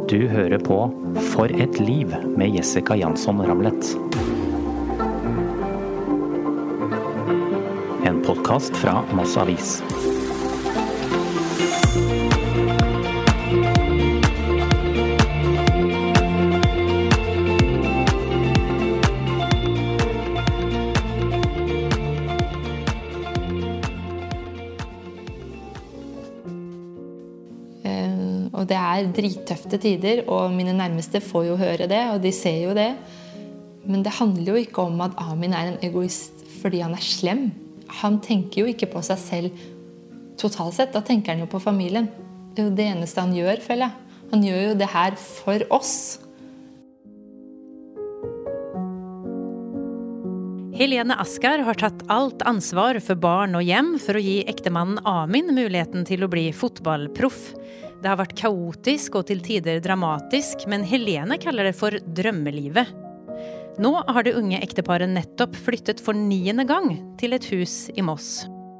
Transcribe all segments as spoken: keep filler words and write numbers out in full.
Du hører på For et liv med Jessica Jansson Ramlet. En podcast fra Moss Avis. Og det er drittøfte tider, og mine nærmeste får jo høre det, og de ser jo det. Men det handler jo ikke om at Amin er en egoist fordi han er slem. Han tenker jo ikke på seg selv totalt sett, da tenker han jo på familien. Det er jo det eneste han gjør, føler jeg. Han gjør jo det her for oss. Helene Askar har tatt alt ansvar for barn og hjem for å gi ektemannen Amin muligheten til å bli fotballproff. Det har vært kaotisk og til tider dramatisk, men Helene kaller det for drømmelivet. Nå har det unge ekteparet nettopp flyttet for niende gang til et hus i Moss.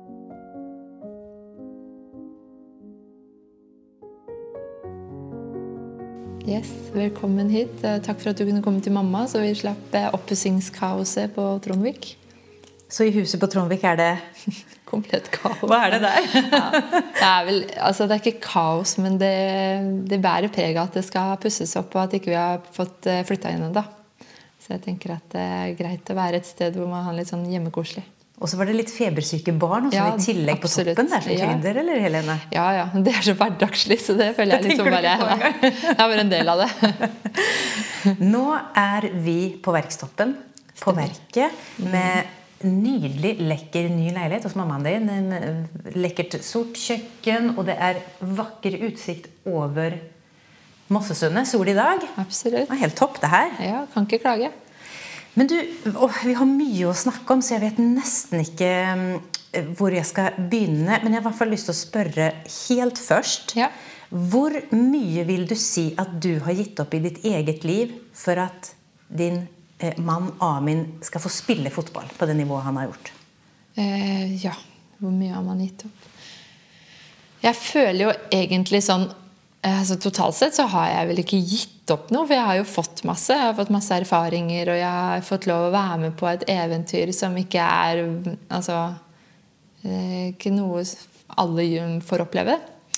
Yes, velkommen hit. Takk for at du kunne komme til mamma, så vi slapp oppussingskaoset på Trondvik. Så i huset på Trondvik er det komplett kaos. Hva er det der? Ja, det er vel, altså det er ikke kaos, men det, det bærer preg av at det skal pusses opp, og at ikke vi har fått flyttet inn enda. Så jeg tenker at det er greit å være et sted hvor man har litt sånn hjemmekoselig. Og så var det litt febersyke barn, og så ja, i tillegg på absolutt. Toppen. Det er så krydder, ja. Eller Helene? Ja, ja. Det er så hverdagslig, så det føler jeg liksom bare jeg. Det er bare en del av det. Nå er vi på Verkstoppen, på Verket, med nydelig, lekker ny leilighet hos mammaen din. En lekkert sort kjøkken, og det er vakker utsikt over Mossesundet, sol i dag. Absolutt. Det er helt topp det her. Ja, kan ikke klage. Men du, å, vi har mye å snakke om, så jeg vet nesten ikke hvor jeg skal begynne. Men jeg har i hvert fall lyst til å spørre helt først. Ja. Hvor mye vil du si at du har gitt opp i ditt eget liv for at din eh, mann Amin skal få spille fotball på det nivået han har gjort? Eh, ja, hvor mye har man gitt opp? Jeg føler jo egentlig sånn, altså totalt sett så har jeg vel ikke gitt opp noe, for jeg har jo fått masse. Jeg har fått masse erfaringer, og jeg har fått lov å være med på et eventyr som ikke er, altså, ikke noe alle får oppleve.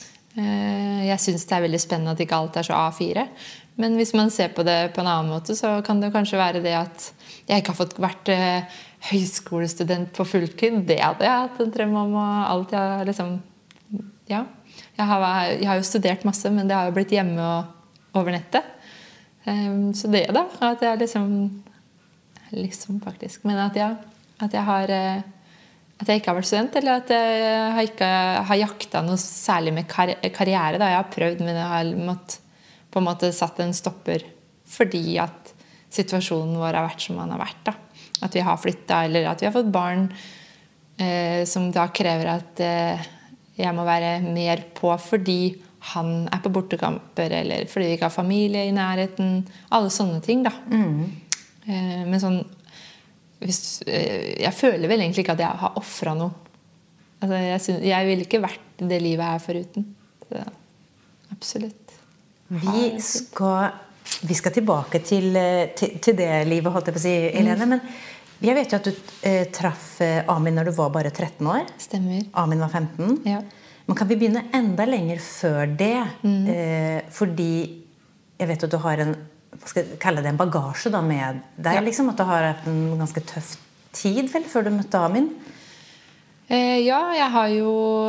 Jeg synes det er veldig spennende at ikke alt er så A fire. Men hvis man ser på det på en annen måte, så kan det kanskje være det at jeg ikke har fått vært høyskolestudent på fulltid. Det hadde jeg hatt en drøm om, og alt jeg liksom, ja. Jeg har, jeg har jo studert masse, men det har jo blitt hjemme og over nettet. Um, så det da, at jeg liksom, liksom faktisk, men at jeg, at jeg har, at jeg ikke har vært student, eller at jeg har ikke har jaktet noe særlig med kar karriere da. Jeg har prøvd, men jeg har mått, på en måte satt en stopper, fordi at situasjonen vår har vært som den har vært da. At vi har flyttet, eller at vi har fått barn eh, som da krever at eh, jeg må være mer på fordi han er på bortekamper, eller fordi vi ikke har familie i nærheten. Alle sånne ting, da. Mm. Eh, men sånn, hvis, eh, jeg føler vel egentlig ikke at jeg har offret noe. Altså, jeg, synes, jeg ville ikke vært det livet her foruten. Så, absolutt. Vi skal, vi skal tilbake til, til, til det livet, holdt jeg på å si, Helene, mm. men jeg vet jo at du eh, traff Amin når du var bare tretten år. Stemmer. Amin var femten. Ja. Men kan vi begynne enda lenger før det? Mm. Eh, fordi jeg vet at du har en, hva skal jeg kalle det, en bagasje da med deg, ja. Liksom, at du har hatt en ganske tøff tid vel, før du møtte Amin? Eh, ja, jeg har jo,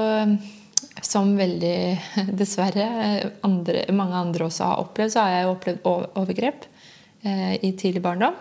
som veldig, dessverre, andre, mange andre også har opplevd, så har jeg opplevd overgrep eh, i tidlig barndom.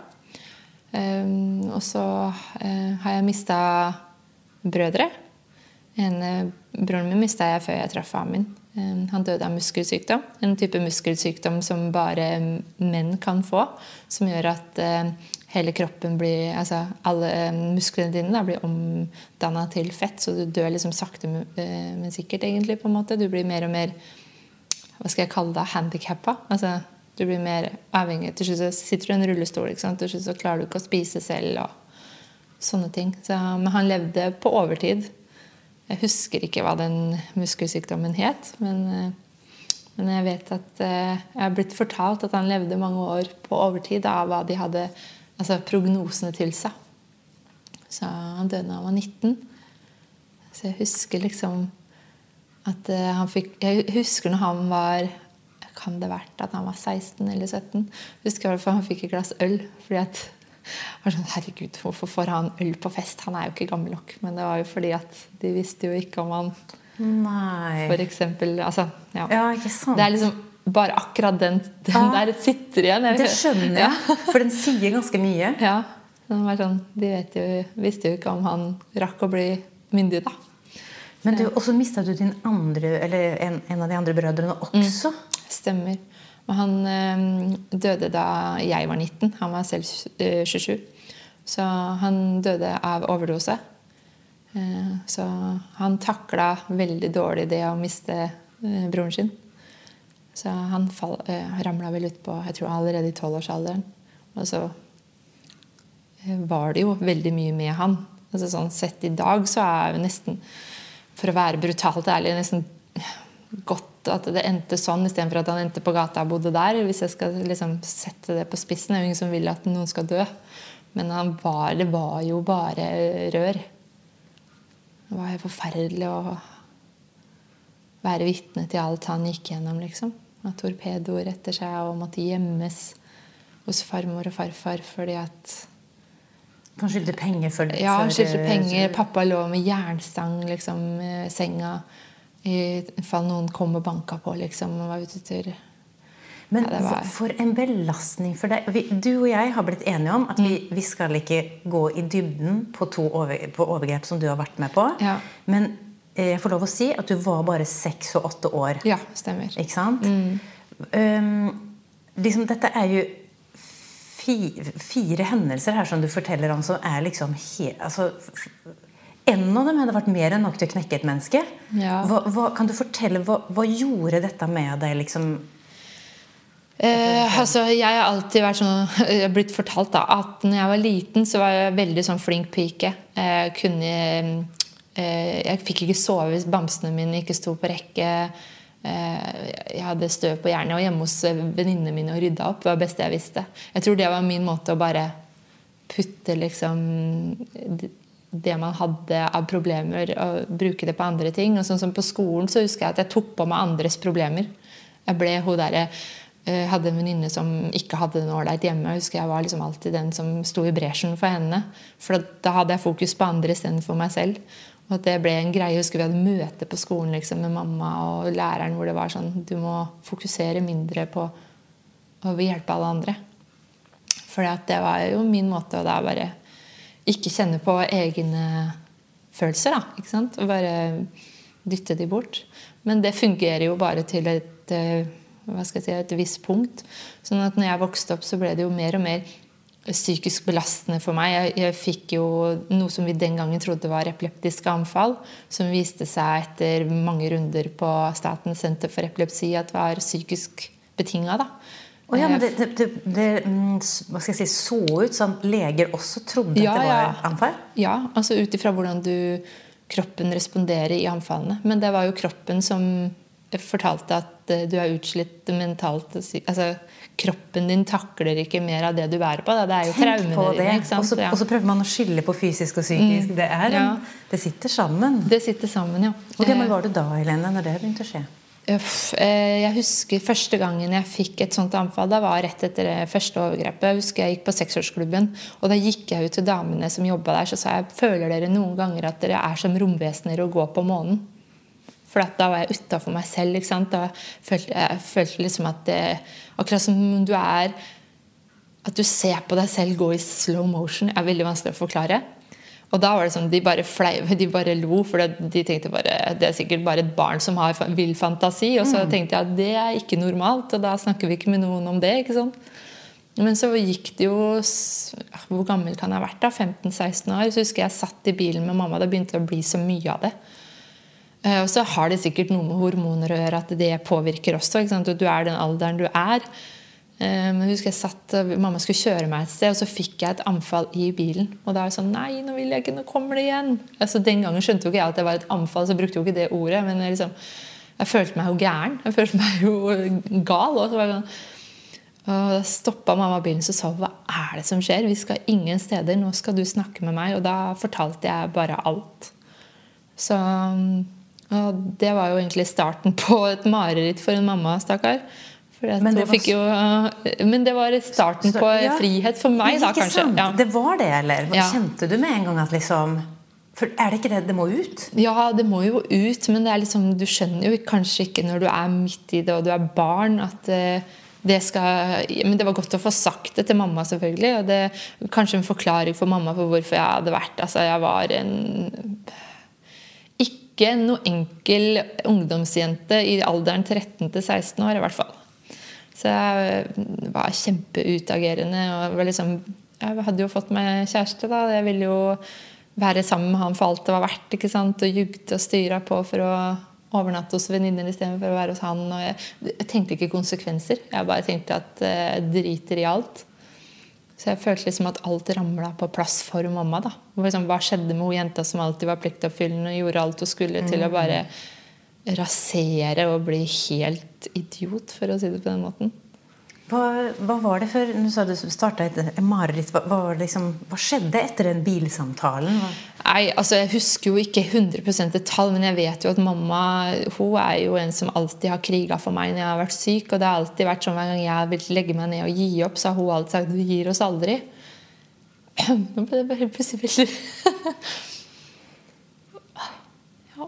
Um, og så uh, har jeg mistet brødre. En, uh, broren min mistet jeg før jeg traff Amin. Um, han døde av muskelsykdom. En type muskelsykdom som bare menn kan få, som gjør at uh, hele kroppen blir, altså alle uh, musklene dine da, blir omdannet til fett, så du dør liksom sakte, uh, men sikkert egentlig på en måte. Du blir mer og mer, hva skal jeg kalle det, handicappet. Altså, du blir mer avhengig. Til slutt så sitter du i en rullestol, ikke sant? Til slutt så klarer du ikke å spise selv og sånne ting. Så, men han levde på overtid. Jeg husker ikke hva den muskelsykdommen het, men, Men jeg vet at eh, jeg har blitt fortalt at han levde mange år på overtid av hva de hadde, altså prognosene til seg. Så han døde da han var nitten. Så jeg husker liksom at eh, han fikk, jeg husker når han var, kan det vært at han var seksten eller sytten, jeg husker i hvert fall han fikk et glass øl, fordi at jeg var sånn, herregud, hvorfor får han øl på fest? Han er jo ikke gammel nok, men det var jo fordi at de visste jo ikke om han Nei. For eksempel, altså, ja. Ja, ikke sant. Det er liksom bare akkurat den, den Ja. der sitter igjen. Det skjønner jeg, Ja. for den sier ganske mye. Ja, den var sånn, de vet jo, visste jo ikke om han rakk å bli myndig da. Men du, og så mistet du din andre, eller en, en av de andre brødrene også. Stemmer. Men han eh, døde da jeg var nitten. Han var selv eh, tjuesju. Så han døde av overdose. Eh, så han taklet veldig dårlig det å miste eh, broren sin. Så han fall, eh, ramlet vel ut på, jeg tror allerede i tolvårsalderen. Og så eh, var det jo veldig mye med han. Altså sånn sett i dag så er jo nesten, for å være brutalt ærlig, nesten godt at det endte sånn, i stedet for at han endte på gata og bodde der. Hvis jeg skal liksom sette det på spissen, det er jo ingen som vil at noen skal dø. Men han var, det var jo bare rør. Det var jo forferdelig å være vitne til alt han gikk gjennom, liksom. At torpedoer etter seg og måtte gjemmes hos farmor og farfar fordi at Han skyldte penger for det. Ja, han skyldte penger. Pappa lå med jernstang liksom, i senga i fall noen kom og banka på, liksom, og var ute til. Men ja, var... for en belastning for deg. Vi, du og jeg har blitt enige om at vi, vi skal ikke gå i dybden på to over, på overgrep som du har vært med på. Ja. Men jeg får lov å si at du var bare seks og åtte år. Ja, stemmer. Ikke sant? Mm. Um, liksom, dette er jo fire, fire hendelser her som du forteller om som er liksom he, altså, en av dem hadde vært mer enn nok til å knekke et menneske. Ja. Hva, hva, kan du fortelle, hva, hva gjorde dette med deg liksom? Eh, altså, jeg har alltid vært sånn, jeg har blitt fortalt da, at når jeg var liten så var jeg veldig sånn flink pike. Jeg kunne, eh, jeg fikk ikke sove hvis bamsene mine ikke sto på rekke. Eh, jeg hadde støv på hjernen og hjemme hos venninnene mine og rydda opp. Det var det beste jeg visste. Jeg tror det var min måte å bare putte liksom det man hadde av problemer og bruke det på andre ting. Og sånn som på skolen så husker jeg at jeg tok på meg andres problemer. Jeg ble hun der, jeg hadde en venninne som ikke hadde det ålreit hjemme. Jeg husker jeg var liksom alltid den som sto i bresjen for henne. For da hadde jeg fokus på andre i stedet for meg selv. Og at det ble en greie. Jeg husker vi hadde møte på skolen liksom, med mamma og læreren hvor det var sånn, du må fokusere mindre på å hjelpe alle andre. For det var jo min måte å da bare ikke kjenne på egne følelser da, ikke sant? Og bare dytte de bort. Men det fungerer jo bare til et, hva skal jeg si, et visst punkt. Sånn at når jeg vokste opp så ble det jo mer og mer psykisk belastende for meg. Jeg, jeg fikk jo noe som vi den gangen trodde var epileptiske anfall, som viste seg etter mange runder på Statens senter for epilepsi at det var psykisk betinget da. Oh, ja, men det, det, det, det hva skal jeg si, så ut som leger også trodde ja, at det var ja. anfall? Ja, altså ut ifra hvordan du, kroppen responderer i anfallene. Men det var jo kroppen som fortalte at du er utslitt mentalt. Altså, kroppen din takler ikke mer av det du bærer på. Da. Det er jo traumene dine. Ikke sant? Og så, ja. og så prøver man å skille på fysisk og psykisk. Mm. Det, er, ja. det sitter sammen. Det sitter sammen, ja. Hvor gammel var du da, Helene, når det begynte å skje? Jeg husker første gangen jeg fikk et sånt anfall, da var rett etter det første overgrepet. Jeg husker jeg gikk på seksårsklubben, og da gikk jeg ut til damene som jobbet der, så sa jeg, føler dere noen ganger at dere er som romvesener og går på månen? For da var jeg utenfor meg selv, ikke sant? Da følte jeg følte liksom at det, akkurat som du er, at du ser på deg selv gå i slow motion, er veldig vanskelig å forklare. Og da var det sånn, de bare fleive, de bare lo, for de tenkte bare, det er sikkert bare et barn som har vill fantasi, og så tenkte jeg at det er ikke normalt, og da snakker vi ikke med noen om det, ikke sånn. Men så gikk det jo, hvor gammel kan jeg ha vært da, femten seksten år, så husker jeg satt i bilen med mamma, det begynte å bli så mye av det. Og så har det sikkert noe med hormoner å gjøre, at det påvirker også, ikke sant, og du er den alderen du er. Men jeg husker jeg satt, mamma skulle kjøre meg et sted, og så fikk jeg et anfall i bilen. Og da var jeg sånn, nei, nå vil jeg ikke, nå kommer det igjen. Altså, den gangen skjønte jo ikke jeg at det var et anfall, så brukte jo ikke det ordet. Men jeg liksom jeg følte meg jo gæren. Jeg følte meg jo gal. Og så var det sånn, og da stoppet mamma bilen, så sa hun, hva er det som skjer? Vi skal ingen steder, nå skal du snakke med meg. Og da fortalte jeg bare alt. Så og det var jo egentlig starten på et mareritt for en mamma, stakkar. Men, jo, men det var starten på ja, frihet for meg da, kanskje. Ja. Det var det, eller? Ja. Kjente du med en gang at liksom... For er det ikke det? Det må ut? Ja, det må jo ut, men det er liksom, du skjønner jo kanskje ikke når du er midt i det, og du er barn, at det skal... Men det var godt å få sagt det til mamma, selvfølgelig, og det kanskje en forklaring for mamma for hvorfor jeg hadde vært. Altså, jeg var en... Ikke noe enkel ungdomsjente i alderen tretten til seksten år, i hvert fall. Så jeg var kjempeutagerende, og var liksom, jeg hadde jo fått meg kjæreste da, jeg ville jo være sammen med han for alt det var verdt, ikke sant, og jugte og styre på for å overnatte hos venninner i stedet for å være hos han, og jeg, jeg tenkte ikke konsekvenser, jeg bare tenkte at jeg driter i alt. Så jeg følte liksom at alt ramlet på plass for mamma da. Liksom, hva skjedde med hun jenta som alltid var pliktoppfyllende og gjorde alt hun skulle til å bare rasere og bli helt idiot, for å si det på den måten. Hva, hva var det for, nå sa du startet et mareritt, hva, hva, liksom, hva skjedde etter den bilsamtalen? Hva? Nei, altså jeg husker jo ikke hundre prosent detalj, men jeg vet jo at mamma, hun er jo en som alltid har kriget for meg når jeg har vært syk, og det har alltid vært sånn hver gang jeg vil legge meg ned og gi opp, så har hun alltid sagt, du gir oss aldri. Nå ble det bare helt plutselig veldig. Ja.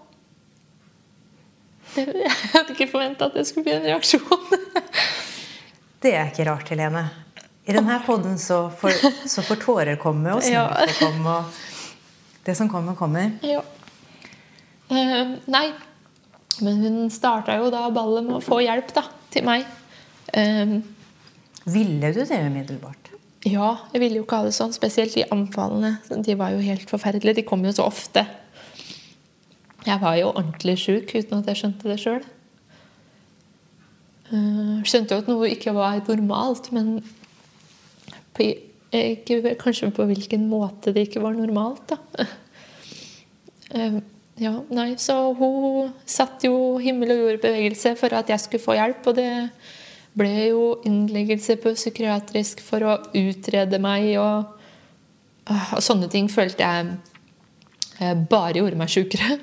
Jeg hadde ikke forventet at det skulle bli en reaksjon. Det er ikke rart, Helene. I denne podden så får, så får tårer komme, og smerter ja. komme, og det som kommer, kommer. Ja. Uh, nei, men hun startet jo da ballet med å få hjelp da, til meg. Uh, ville du det umiddelbart? Ja, jeg ville jo ikke ha det sånn, spesielt de anfallene. De var jo helt forferdelige, de kom jo så ofte. Jeg var jo ordentlig syk uten at jeg skjønte det selv. Jeg skjønte jo at noe ikke var normalt, men på, ikke, kanskje på hvilken måte det ikke var normalt da. Ja, nei, så hun satt jo himmel og jord bevegelse for at jeg skulle få hjelp, og det ble jo innleggelse på psykiatrisk for å utrede meg, og, og sånne ting følte jeg bare gjorde meg sykere.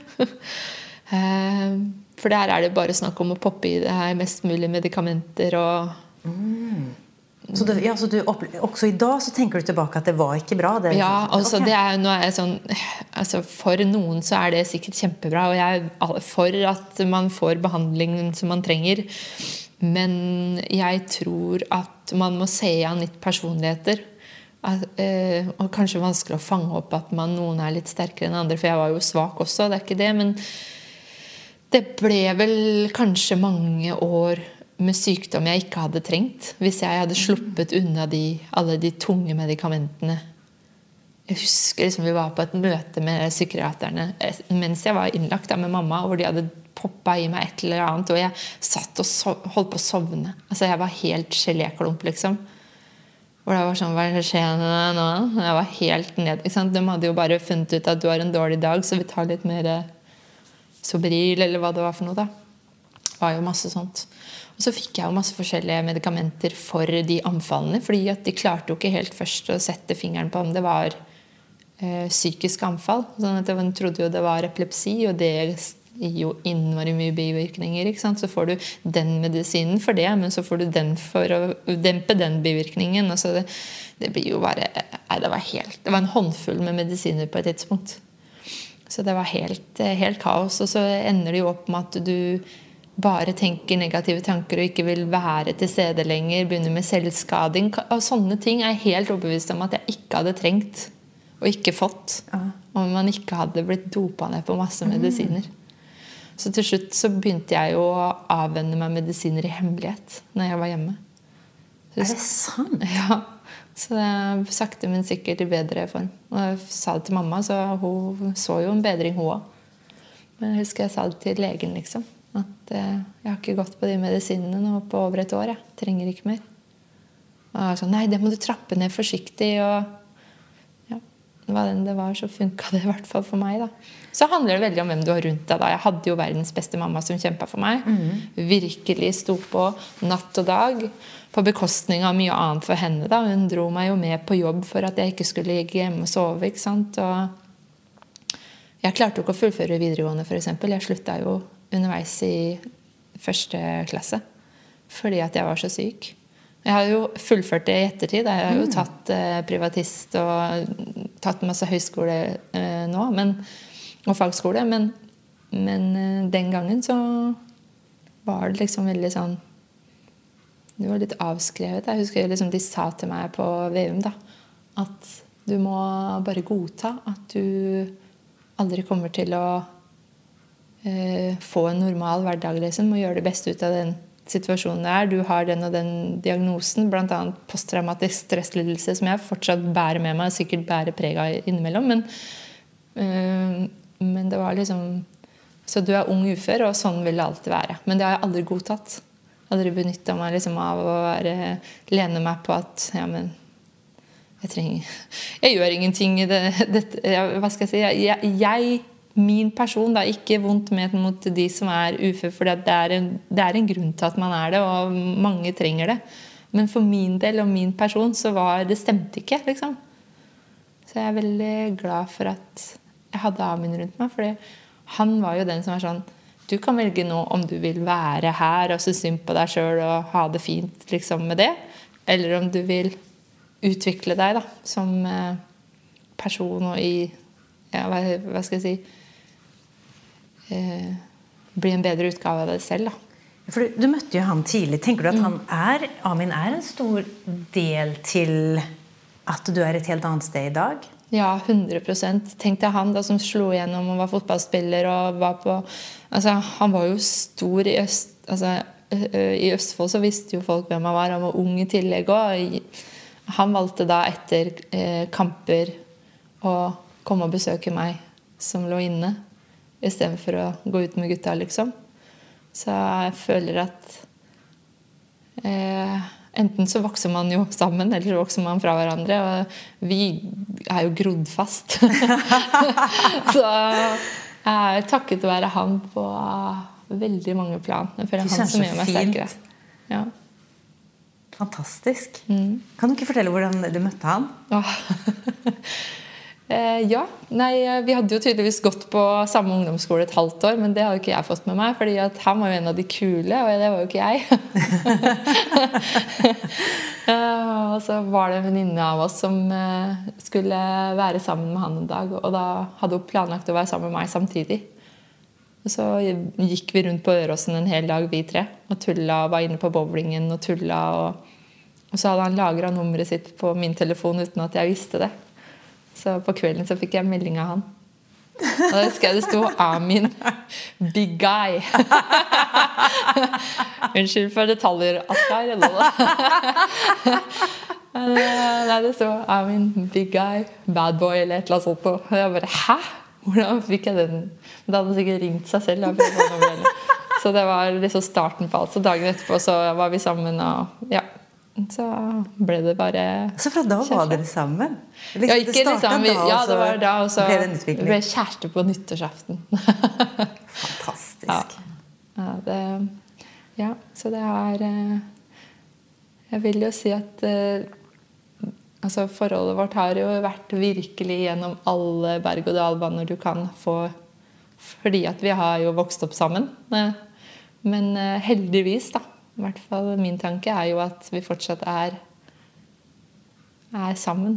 For der er det bare snakk om å poppe i det her mest mulig medikamenter og... Mm. Så, det, ja, så du, også i dag så tenker du tilbake at det var ikke bra? Det, ja, altså okay. det er, nå er jeg sånn, altså for noen så er det sikkert kjempebra, og jeg er for at man får behandlingen som man trenger. Men jeg tror at man må se an litt personligheter. At, øh, og kanskje vanskelig å fange opp at man, noen er litt sterkere enn andre, for jeg var jo svak også, det er ikke det, men det ble vel kanskje mange år med sykdom jeg ikke hadde trengt, hvis jeg hadde sluppet unna de, alle de tunge medikamentene. Jeg husker liksom vi var på et møte med psykiaterne mens jeg var innlagt da med mamma, hvor de hadde poppet i meg et eller annet, og jeg satt og sov, holdt på å sovne. Altså jeg var helt geléklump liksom. Hvor det var sånn, hva skjer nå? Jeg var helt ned, ikke sant? De hadde jo bare funnet ut at du har en dårlig dag, så vi tar litt mer Sobril, eller hva det var for noe da. Det var jo masse sånt. Og så fikk jeg jo masse forskjellige medikamenter for de anfallene, fordi at de klarte jo ikke helt først å sette fingeren på om det var eh, psykisk anfall. Sånn at de trodde jo det var epilepsi, og det gir jo innmari mye bivirkninger, ikke sant? Så får du den medisinen for det, men så får du den for å dempe den bivirkningen. Og så det, det blir jo bare, nei, det var helt, det var en håndfull med medisiner på et tidspunkt. Så det var helt, helt kaos, og så ender det jo opp med at du bare tenker negative tanker og ikke vil være til stede lenger, begynner med selvskading, og sånne ting er jeg helt overbevist om at jeg ikke hadde trengt og ikke fått, om man ikke hadde blitt dopet ned på masse medisiner. Så til slutt så begynte jeg jo å avvenne meg medisiner i hemmelighet når jeg var hjemme. Så, er det sant? Ja. Så det sakte, men sikkert i bedre form. Og jeg sa det til mamma, så hun så jo en bedring hun også. Men jeg husker jeg sa det til legen, liksom. At eh, jeg har ikke gått på de medisinene nå på over et år. Jeg trenger ikke mer. Og jeg sa, nei, det må du trappe ned forsiktig. Og, ja. hva den det var, så funket det i hvert fall for meg da. Så handler det veldig om hvem du har rundt deg da. Jeg hadde jo verdens beste mamma som kjempet for meg. Mm. Virkelig sto på natt og dag, på bekostning av mye annet for henne da. Hun dro meg jo med på jobb for at jeg ikke skulle ligge hjemme og sove, ikke sant? Og jeg klarte jo ikke å fullføre videregående for eksempel. Jeg sluttet jo underveis i første klasse, fordi at jeg var så syk. Jeg har jo fullført det i ettertid. Jeg har jo tatt eh, privatist og tatt masse høyskole eh, nå, men, og fagskole, men, men eh, den gangen så var det liksom veldig sånn, det var litt avskrevet. Jeg husker liksom de sa til meg på V U M da, at du må bare godta at du aldri kommer til å eh, få en normal hverdag liksom, og gjøre det beste ut av den situasjonen det er. Du har den og den diagnosen, blant annet posttraumatisk stresslidelse, som jeg fortsatt bærer med meg, sikkert bærer preg av innimellom, men, øh, men det var liksom, så du er ung ufør, og sånn vil det alltid være. Men det har jeg aldri godtatt. Aldri benyttet meg liksom av å være, lene meg på at, ja, men jeg trenger, jeg gjør ingenting i det, dette, jeg, hva skal jeg si, jeg, jeg, jeg min person, det er ikke vondt med mot de som er ufør, for det er, en, det er en grunn til at man er det, og mange trenger det. Men for min del og min person, så var det stemte ikke, liksom. Så jeg er veldig glad for at jeg hadde Amin rundt meg, for han var jo den som er sånn, du kan velge nå om du vil være her og så synd på deg selv og ha det fint liksom, med det, eller om du vil utvikle deg da, som person og i, ja, hva, hva skal jeg si, Eh, bli en bedre utgave av det selv da. For du, du møtte jo han tidlig. Tenker du at han er, Amin er en stor del til at du er et helt annet sted i dag? Ja, hundre prosent. Tenkte jeg han da som slo igjennom og var fotballspiller og var på, altså han var jo stor i Øst, altså i Østfold så visste jo folk hvem han var. Han var ung i tillegg og han valgte da etter eh, kamper å komme og besøke meg som lå inne, i stedet for å gå ut med gutta, liksom. Så jeg føler at eh, enten så vokser man jo sammen, eller så vokser man fra hverandre, og vi er jo grodd fast. Så jeg er takket å være han på veldig mange plan. Jeg føler han som gjør meg sterkere. Ja. Fantastisk. Mm. Kan du ikke fortelle hvordan du møtte han? Åh. Eh, ja, nei, vi hadde jo tydeligvis gått på samme ungdomsskole et halvt år, men det hadde ikke jeg fått med meg, fordi at han var jo en av de kule, og det var jo ikke jeg. eh, og så var det en venninne av oss som eh, skulle være sammen med han en dag, og da hadde hun planlagt å være sammen med meg samtidig. Og så gikk vi rundt på Øråsen en hel dag, vi tre, og tulla og var inne på bowlingen og tulla, og, og så hadde han lagret nummeret sitt på min telefon uten at jeg visste det. Så på kvelden så fikk jeg melding av han. Og da husker jeg det stod Amin, big guy. Unnskyld for detaljer, Askar. Nei, det stod Amin, big guy, bad boy, eller et eller annet sånt. Og jeg bare, hæ? Hvordan fikk jeg den? Da hadde han sikkert ringt seg selv. Så det var liksom starten på alt. Så dagen etterpå så var vi sammen, og ja. Så ble det bare Så fra da var dere sammen? Liksom, ja, ikke det liksom vi, Ja, det var da, og så ble det ble kjæreste på nyttårsaften. Fantastisk. Ja. Ja, det, ja, så det er Jeg vil jo si at altså, forholdet vårt har jo vært virkelig gjennom alle berg- og dalbaner du kan få, fordi at vi har jo vokst opp sammen. Men heldigvis da, i hvert fall min tanke er jo at vi fortsatt er, er sammen.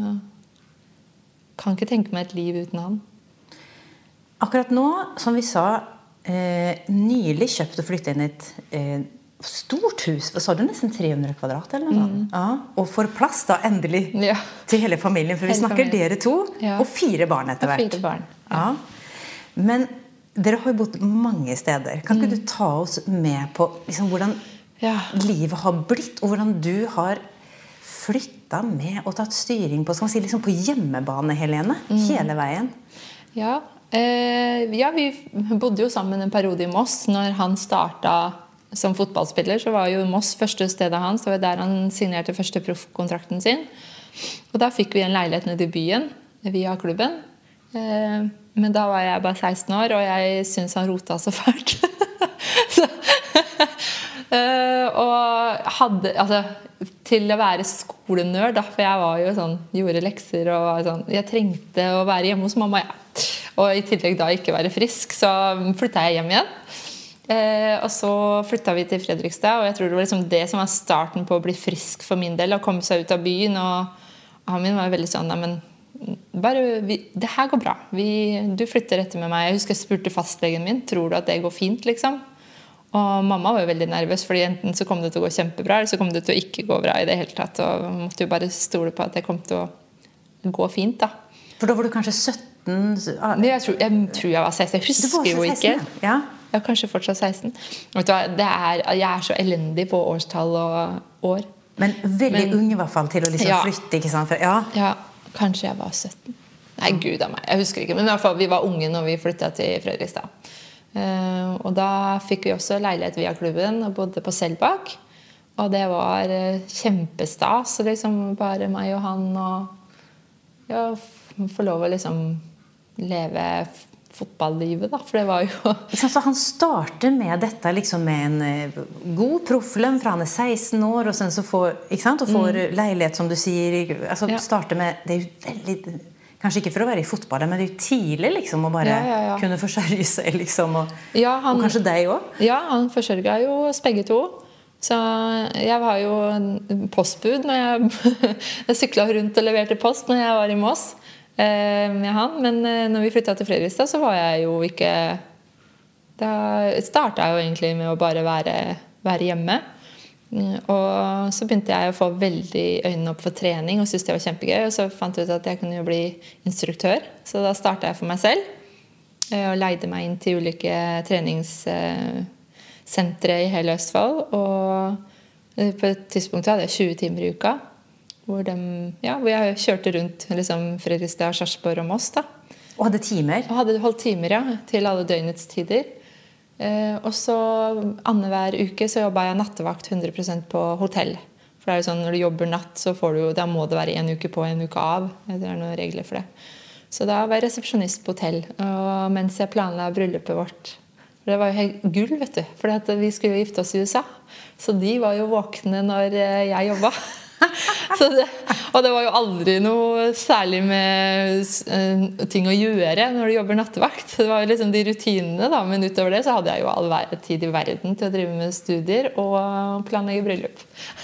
Kan ikke tenke meg et liv uten han. Akkurat nå, som vi sa, eh, nylig kjøpt og flyttet inn i et eh, stort hus. Hva sa du? Nesten tre hundre kvadrat eller noe? Mm. Ja, og får plass da endelig ja. Til hele familien. For vi hele snakker familien. Dere to ja. Og fire barn etter hvert. Og fire barn. Ja. Ja. Men dere har jo bodd mange steder. Kan ikke mm. du ta oss med på liksom, hvordan ja. Livet har blitt, og hvordan du har flyttet med og tatt styring på, skal man si, liksom på hjemmebane, Helene, mm. hele veien? Ja. Eh, ja, vi bodde jo sammen en periode i Moss. Når han startet som fotballspiller, så var jo Moss første stedet hans. Det var der han signerte første proffkontrakten sin. Og da fikk vi en leilighet nede i byen. via klubben. Eh, men da var jeg bare seksten år, og jeg syntes han rota så fælt. så, eh, og hadde, altså, til å være skolenørd, da, for jeg var jo sånn, gjorde lekser, og var sånn, jeg trengte å være hjemme hos mamma, ja. Og i tillegg da ikke være frisk, så flyttet jeg hjem igjen. Eh, og så flyttet vi til Fredrikstad, og jeg tror det var liksom det som var starten på å bli frisk for min del, å komme seg ut av byen, og han min var veldig sånn, nei, men bare, vi, det her går bra, vi, du flytter etter med meg. Jeg husker jeg spurte fastlegen min, tror du at det går fint, liksom? Og mamma var jo veldig nervøs, fordi enten så kom det til å gå kjempebra, eller så kom det til å ikke gå bra i det hele tatt, og måtte jo bare stole på at det kom til å gå fint, da. For da var du kanskje sytten? Men jeg, tror, jeg tror jeg var seksten, jeg husker jo ikke. Ja. Jeg er kanskje fortsatt seksten. Vet du hva, det er, jeg er så elendig på årstall og år. Men veldig Men, ung i hvert fall til å liksom ja. flytte, ikke sant? For, ja. ja, kanskje jeg var sytten. Nei, gud av meg, jeg husker ikke. Men i hvert fall, vi var unge når vi flyttet til Fredrikstad. Uh, og da fikk vi også leilighet via klubben og bodde på Selbakk. Og det var uh, kjempestas, liksom bare meg og han og ja, få lov å liksom leve fotballlivet, da, for det var jo så han starter med dette liksom med en god profflønn fra han er seksten år, og sen så får, ikke sant, og får mm. leilighet som du sier, altså ja. Starter med, det er jo veldig, kanskje ikke for å være i fotball, men det er jo tidlig liksom å bare ja, ja, ja. Kunne forsørge seg liksom, og, ja, han, og kanskje deg også? Ja, han forsørget jo oss begge to. Så jeg var jo en postbud når jeg, jeg syklet rundt og leverte post når jeg var i Moss med han, men når vi flyttet til Fredrikstad så var jeg jo ikke da startet jeg jo egentlig med å bare være, være hjemme og så begynte jeg å få veldig øynene opp for trening og syntes det var kjempegøy, og så fant jeg ut at jeg kunne jo bli instruktør, så da startet jeg for meg selv og leide meg inn til ulike treningssentre i hele Østfold, og på et tidspunkt hadde jeg tjue timer i uka Hvor, de, ja, hvor jeg kjørte rundt liksom, Fredrikstad, Sarpsborg og Moss da. Og hadde timer? Og hadde holdt timer, ja, til alle døgnets tider. Eh, og så andre hver uke så jobbet jeg nattevakt hundre prosent på hotell. For det er jo sånn, når du jobber natt, så får du jo, da må det være en uke på, en uke av. Det er noen regler for det. Så da var jeg resepsjonist på hotell, og mens jeg planla bryllupet vårt. For det var jo helt gull, vet du, for vi skulle jo gifte oss i U S A. Så de var jo våkne når jeg jobbet. Så det, og det var jo aldri noe særlig med uh, ting å gjøre når du jobber nattevakt. Det var jo liksom de rutinene da, men utover det så hadde jeg jo all tid i verden til å drive med studier og planlegge bryllup.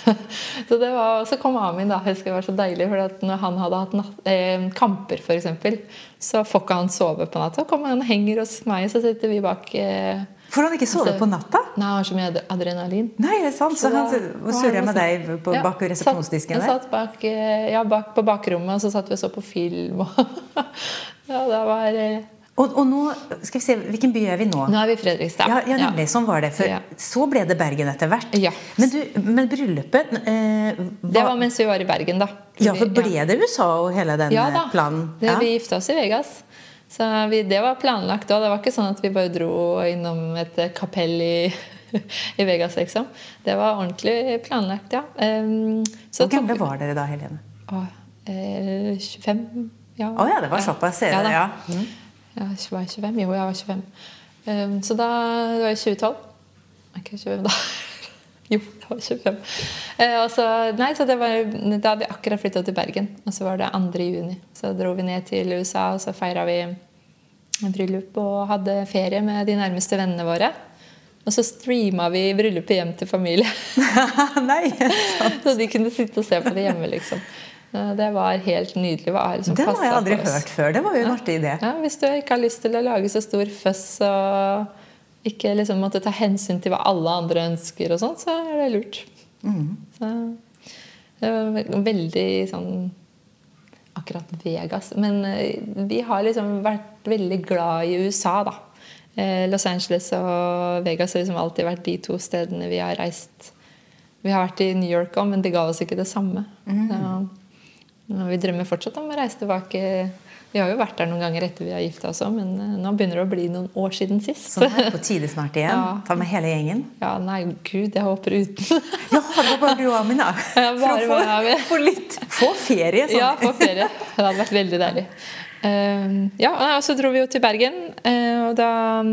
Så det var, så kom Amin da, jeg husker det var så deilig, for at når han hadde hatt natt, eh, kamper for eksempel, så får ikke han sove på natta. Så kommer han og henger hos meg, så sitter vi bak eh, Får han ikke sove altså, på natta? Nei, han har så mye adrenalin. Nei, det er sant. Så, så da, han surret med deg på, ja, bak resepsjonsdisken der? Jeg satt bak, ja, bak på bakrommet, og så satt vi og så på film. Og ja, det var... Og, og nå, skal vi se, hvilken by er vi nå? Nå er vi i Fredrikstad. Ja, ja nemlig, sånn var det. For ja. Så ble det Bergen etter hvert. Ja. Men, du, men bryllupet... Eh, var... Det var mens vi var i Bergen, da. Ja, for ble ja. Det U S A og hele den ja, da. Planen? Ja, vi giftet oss i Vegas. Så vi, det var planlagt da. Det var ikke sånn at vi bare dro innom et kapell i, i Vegas, liksom. Det var ordentlig planlagt, ja. Um, så Hvor gamle var dere da, Helene? Å, eh, tjuefem, ja. Å ja, det var såpass, ser ja, det, ja. Mm. Ja, jeg var tjuefem, jo, jeg var tjuefem. Um, så da det var jeg tjue tolv. Ikke tjuefem da. Jo, det var tjuefem. Eh, og så, nei, så det var, da hadde vi akkurat flyttet til Bergen, og så var det andre juni. Så dro vi ned til U S A, og så feiret vi en bryllup og hadde ferie med de nærmeste vennene våre. Og så streamet vi bryllupet hjem til familie. Nei, så de kunne sitte og se på det hjemme, liksom. Det var helt nydelig. Det var liksom den har jeg aldri hørt før. Det var jo en artig idé. Ja, hvis du ikke har lyst til å lage så stor føss og ikke liksom måtte ta hensyn til hva alle andre ønsker og sånt, så er det lurt. Mm. Så det var veldig sånn akkurat Vegas. Men vi har liksom vært veldig glad i U S A da. Los Angeles og Vegas har liksom alltid vært de to stedene vi har reist. Vi har vært i New York også, men det ga oss ikke det samme. Mm. Så vi drømmer fortsatt om å reise tilbake Vi har jo vært der noen ganger etter vi har giftet oss, men nå begynner det å bli noen år siden sist. Så det er på tide snart igjen. Ja. Ta med hele gjengen. Ja, nei, Gud, jeg håper uten. Ja, det var bare du og Amin da. Ja, bare For å få, få litt, få ferie. Sånn. Ja, få ferie. Det hadde vært veldig deilig. Uh, ja, og så dro vi jo til Bergen, uh, og da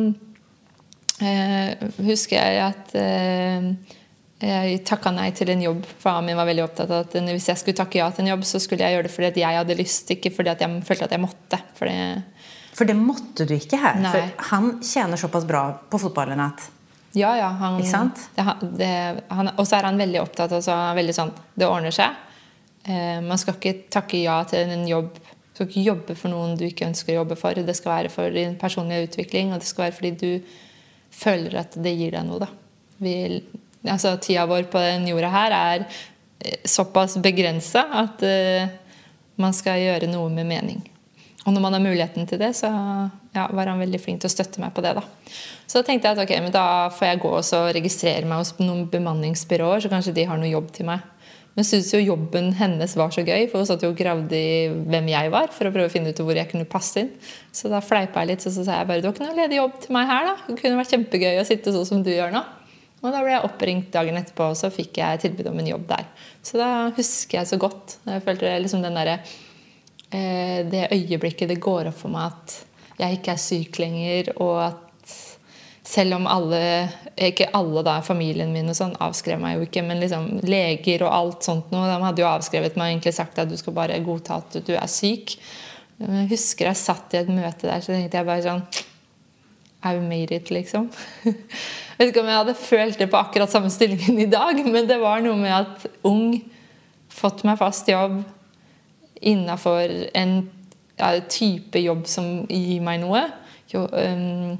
uh, husker jeg at uh, jeg takket nei til en jobb, for Amin var veldig opptatt av at hvis jeg skulle takke ja til en jobb, så skulle jeg gjøre det fordi at jeg hadde lyst, ikke fordi at jeg følte at jeg måtte. For det, for det måtte du ikke her, nei. For han tjener såpass bra på fotballen at... Ja, ja. Han, ikke sant? Det, det, han, og så er han veldig opptatt av, så han er veldig sånn, det ordner seg. Uh, man skal ikke takke ja til en jobb, du skal ikke jobbe for noen du ikke ønsker å jobbe for. Det skal være for din personlige utvikling, og det skal være fordi du føler at det gir deg noe, da. Vi... Altså, tida vår på den jorda her er såpass begrenset at uh, man skal gjøre noe med mening. Og når man har muligheten til det, så ja, var han veldig flink til å støtte meg på det. Da. Så da tenkte jeg at ok, men da får jeg gå og registrere meg hos noen bemanningsbyråer, så kanskje de har noe jobb til meg. Men jeg synes jo jobben hennes var så gøy, for hun satt jo og gravde i hvem jeg var, for å prøve å finne ut hvor jeg kunne passe inn. Så da fleipet jeg litt, så, så sa jeg bare, du har ikke noe ledig jobb til meg her da. Det kunne vært kjempegøy å sitte sånn som du gjør nå. Og da ble jeg oppringt dagen etterpå, og så fikk jeg tilbud om en jobb der. Så da husker jeg så godt. Jeg følte liksom den der, eh, det øyeblikket det går opp for meg at jeg ikke er syk lenger, og at selv om alle, ikke alle da, familien min og sånn, avskrev meg jo ikke, men liksom leger og alt sånt noe, de hadde jo avskrevet meg og egentlig sagt at du skal bare godta at du er syk. Men jeg husker jeg satt i et møte der, så tenkte jeg bare sånn, I've made it, liksom. Jeg vet ikke om jeg hadde følt det på akkurat samme stillingen i dag, men det var noe med at ung, fått meg fast jobb innenfor en ja, type jobb som gir meg noe, jo, um,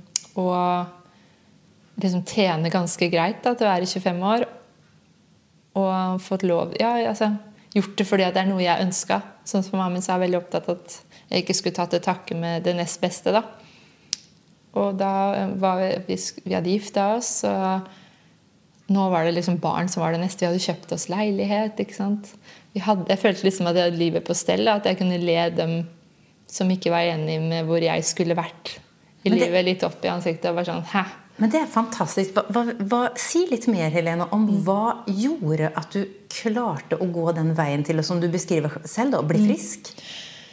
og liksom tjene ganske greit da, til å være tjuefem år, og fått lov, ja, altså, gjort det fordi at det er noe jeg ønsket. Sånn som mamma så er veldig opptatt at jeg ikke skulle tatt til takke med det nest beste da. Og da var vi, vi hadde giftet oss, og nå var det liksom barn som var det neste. Vi hadde kjøpt oss leilighet, ikke sant? Vi hadde, jeg følte liksom at jeg hadde livet på stell, at jeg kunne le dem som ikke var enige med hvor jeg skulle vært i det, livet litt opp i ansiktet, og var sånn, hæ? Men det er fantastisk. Hva, hva, hva, si litt mer, Helene, om mm. hva gjorde at du klarte å gå den veien til, og som du beskriver selv da, bli frisk? Mm.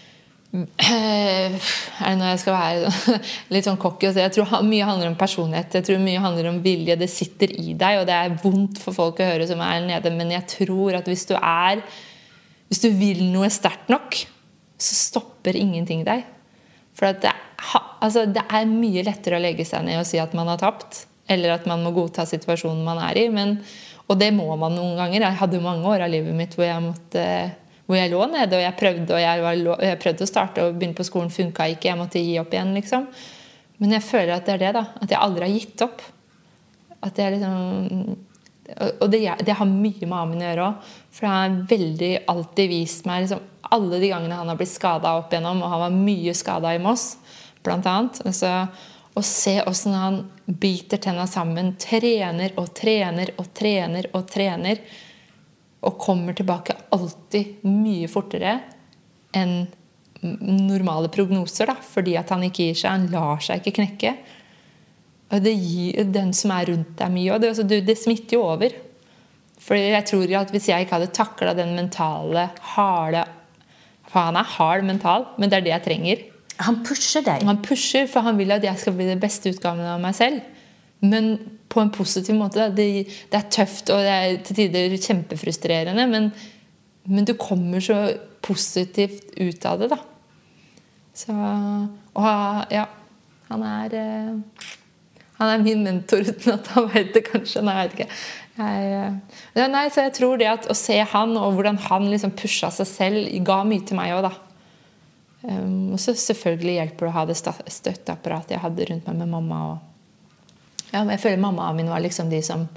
Er det når jeg skal være litt sånn cocky og si, jeg tror mye handler om personlighet, jeg tror mye handler om vilje, det sitter i deg, og det er vondt for folk å høre som er nede, men jeg tror at hvis du er hvis du vil noe sterkt nok, så stopper ingenting deg. For at det, altså, det er mye lettere å legge seg ned og si at man har tapt, eller at man må godta situasjonen man er i, men, og det må man noen ganger. Jeg hadde mange år av livet mitt hvor jeg måtte hvor jeg lå nede, og jeg prøvde, og jeg, var, jeg prøvde å starte og begynne på skolen, funket ikke, jeg måtte gi opp igjen, liksom. Men jeg føler at det er det da, at jeg aldri har gitt opp. At jeg liksom, og det, det har mye med Amin å gjøre også, for han har veldig alltid vist meg, liksom, alle de gangene han har blitt skadet opp igjennom, og han var mye skadet i Moss, blant annet, altså, å se hvordan han biter tennene sammen, trener og trener og trener og trener, og kommer tilbake alltid mye fortere enn normale prognoser, da, fordi at han ikke gir seg, han lar seg ikke knekke. Og det gir den som er rundt deg mye, og det, altså, det smitter jo over. For jeg tror at hvis jeg ikke hadde taklet den mentale, harde, for han er hard mental, men det er det jeg trenger. Han pusher deg. Han pusher, for han vil at jeg skal bli det beste utgaven av meg selv. Men på en positiv måte. Det, det er tøft, og det er til tider kjempefrustrerende, men, men du kommer så positivt ut av det, da. Så, og ja, han er, han er min mentor, uten at han vet det kanskje. Nei, jeg vet ikke. Jeg, nei, så jeg tror det at å se han, og hvordan han liksom pushet seg selv, ga mye til meg også, da. Um, og så selvfølgelig hjelper det å ha det støtteapparatet jeg hadde rundt meg med mamma og ja, jeg føler mamma min var liksom de som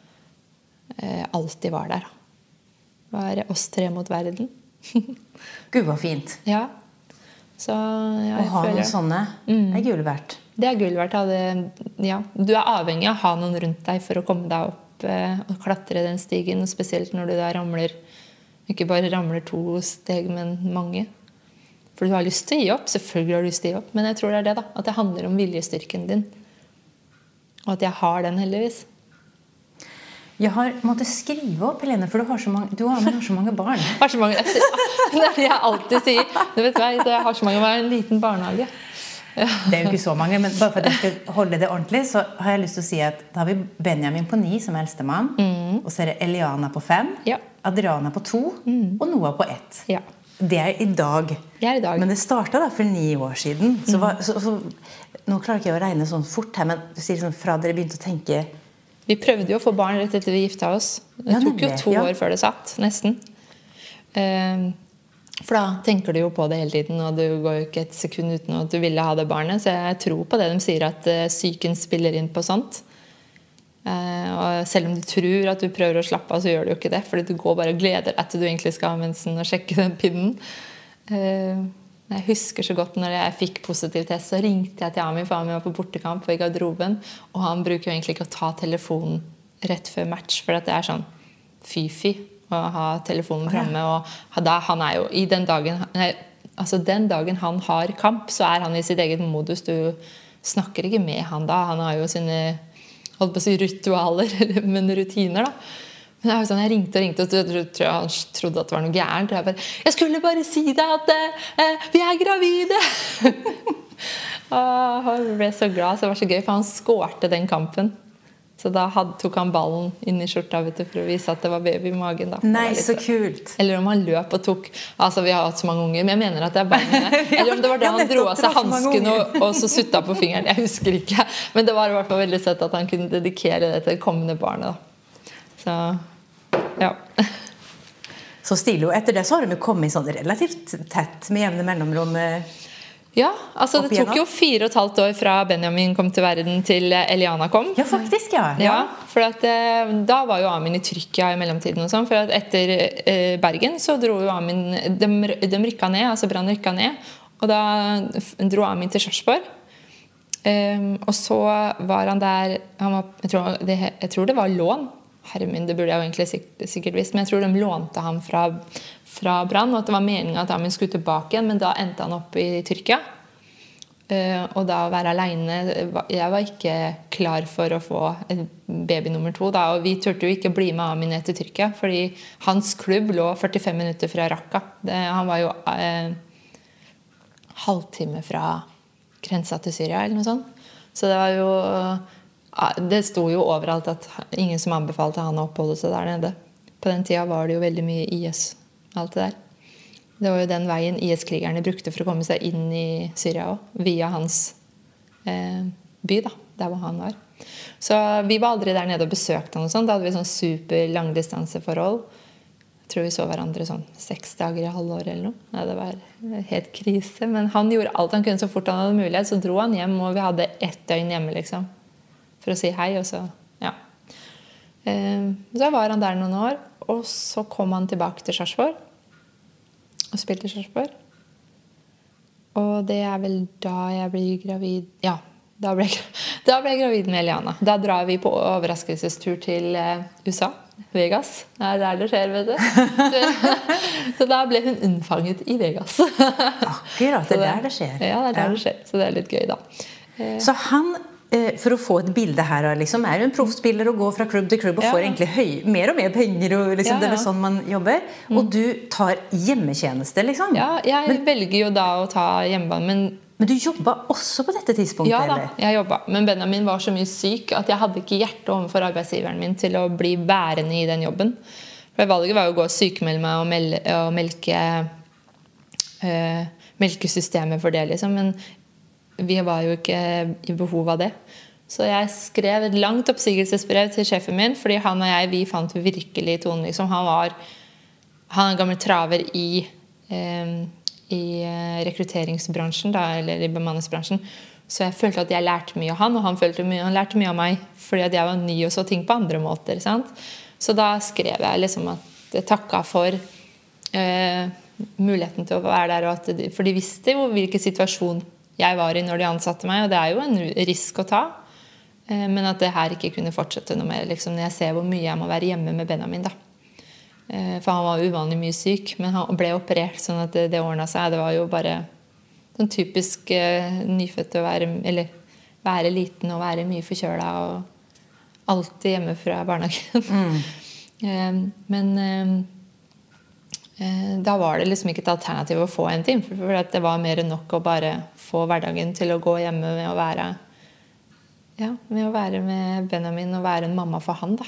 eh, alltid var der. Var oss tre mot verden. Gud, hva fint. Ja. Så, ja, å ha føler, noen sånne mm, er gull verdt. Det er gull verdt. Ja. Du er avhengig av å ha noen rundt deg for å komme deg opp eh, og klatre den stigen, spesielt når du da ramler, ikke bare ramler to steg, men mange. For du har lyst til å gi opp, selvfølgelig har du lyst til å gi opp, men jeg tror det er det da, at det handler om viljestyrken din. Og at jeg har den heldigvis. Jeg har måttet skrive opp, Helene, for du har så mange, du har, har så mange barn. Jeg har så mange, jeg, det er det jeg alltid sier. Du vet hva, jeg har så mange barn, en liten barnehage. Ja. Det er jo ikke så mange, men bare for at jeg skal holde det ordentlig, så har jeg lyst til å si at da har vi Benjamin på ni som eldste mann, mm. og så er det Eliana på fem, ja. Adriana på to, mm. og Noah på ett. Ja. Det er i dag. Det er i dag. Men det startet da for ni år siden. Så, var, så, så, nå klarer ikke jeg å regne sånn fort her, men du sier sånn, fra dere begynte å tenke... Vi prøvde jo å få barn rett etter vi gifta oss. Det ja, tok jo to ja. år før det satt, nesten. For da tenker du jo på det hele tiden, og du går jo ikke et sekund uten at du ville ha det barnet. Så jeg tror på det de sier, at psyken spiller inn på sånt. Og selv om du tror at du prøver å slappe av, så gjør du jo ikke det. Fordi du går bare og gleder deg til du egentlig skal ha mensen og sjekke den pinnen. Jeg husker så godt når jeg fikk positiv test, så ringte jeg til Ami, for Ami var på bortekamp i garderoben, og han bruker jo egentlig ikke å ta telefonen rett før match, for det er sånn fy-fy å ha telefonen fremme, og da, han er jo i den dagen, nei, altså den dagen han har kamp, så er han i sitt eget modus. Du snakker ikke med han da, han har jo sine, holdt på å si, ritualer, men rutiner da. Men jeg, sånn, jeg ringte og ringte, og jeg tror jeg han trodde at det var noe gærent. Jeg, bare, jeg skulle bare si deg at eh, vi er gravide! Og jeg ble så glad, så det var så gøy, for han skårte den kampen. Så da had, tok han ballen inn i skjorta, vet du, for å vise at det var baby i magen. Da. Nei, så kult! Eller om han løp og tok... Altså, vi har hatt så mange unger, men jeg mener at det er barnet. Eller om det var da han dro av seg hansken og, og så sutta på fingeren. Jeg husker ikke. Men det var i hvert fall veldig søtt at han kunne dedikere det til det kommende barnet. Da. Så, ja. Så stilig. Og etter det så har de jo kommet sånn relativt tett med jevne mellomrom. Ja, altså det tok jo fire og et halvt år fra Benjamin kom til verden til Eliana kom. Ja, faktisk, ja. Ja, for at, da var jo Amin i Tyrkia i mellomtiden og sånn, for at etter eh, Bergen så dro jo Amin, de, de rykka ned, altså Brann rykka ned, og da dro Amin til Sarpsborg. Um, og så var han der, han var, jeg, tror, det, jeg tror det var lån, Hermin, det burde jeg jo egentlig sikkert, sikkert visst, men jeg tror de lånte ham fra, fra Brann, og at det var meningen at Amin skulle tilbake igjen, men da endte han opp i Tyrkia. Uh, og da å være alene, jeg var ikke klar for å få en baby nummer to, da, og vi turte jo ikke bli med Amin ned til Tyrkia, fordi hans klubb lå førtifem minutter fra Raqqa. Det, han var jo uh, halvtime fra grensa til Syria, eller noe sånt. Så det var jo... Det sto jo overalt at ingen som anbefalte han å oppholde seg der nede. På den tida var det jo veldig mye I S, alt det der. Det var jo den veien I S-krigerne brukte for å komme seg inn i Syria også, via hans eh, by da, der hvor han var. Så vi var aldri der nede og besøkte han og sånn. Da hadde vi sånn super langdistanseforhold. Jeg tror vi så hverandre sånn seks dager i halvåret eller noe. Ja, det var helt krise, men han gjorde alt han kunne så fort han hadde mulighet, så dro han hjem, og vi hadde ett døgn hjemme liksom. For å si hei, og så, ja. Eh, så var han der noen år, og så kom han tilbake til Sarpsborg, og spilte i Sarpsborg. Og det er vel da jeg blir gravid, ja, da ble jeg, da ble jeg gravid med Eliana. Da drar vi på overraskelsestur til uh, U S A, Vegas. Det er der det skjer, vet du. Så da ble hun unnfanget i Vegas. Akkurat, det er der det skjer. Ja, det er der ja. det skjer, så det er litt gøy da. Eh, så han... For å få et bilde her, liksom, er jo en proffspiller og går fra klubb til klubb og ja. får egentlig høy, mer og mer penger, og liksom, ja, ja. det er vel sånn man jobber. Mm. Og du tar hjemmetjeneste, liksom. Ja, jeg men, velger jo da å ta hjemmebane, men... Men du jobbet også på dette tidspunktet, ja, eller? Ja da, jeg jobbet. Men Benjamin var så mye syk at jeg hadde ikke hjerte overfor arbeidsgiveren min til å bli værende i den jobben. For valget var jo å gå og sykemelde meg og, mel og melke øh, melkesystemet for det, liksom, men vi var jo ikke i behov av det. Så jeg skrev et langt oppsigelsesbrev til sjefen min, fordi han og jeg, vi fant virkelig tonen. Liksom. Han var han er en gammel traver i, eh, i rekrutteringsbransjen, da, eller i bemanningsbransjen. Så jeg følte at jeg lærte mye av han, og han, følte mye, han lærte mye av meg, fordi at jeg var ny og så ting på andre måter. Sant? Så da skrev jeg liksom at jeg takket for eh, muligheten til å være der, og at de, for de visste jo hvilken situasjon jeg var i når de ansatte meg, og det er jo en risk å ta, men at det her ikke kunne fortsette noe mer, liksom, når jeg ser hvor mye jeg må være hjemme med Benjamin da. For han var uvanlig mye syk, men han ble operert sånn at det, det ordnet seg. Det var jo bare sånn typisk eh, nyfødt å være, eller være liten og være mye forkjøla og alltid hjemme fra barnehagen. Mm. eh, men eh, eh, da var det liksom ikke et alternativ å få en time, for, for det var mer enn nok å bare få hverdagen til å gå hjemme med å være ja, med å være med Benjamin og være en mamma for han da.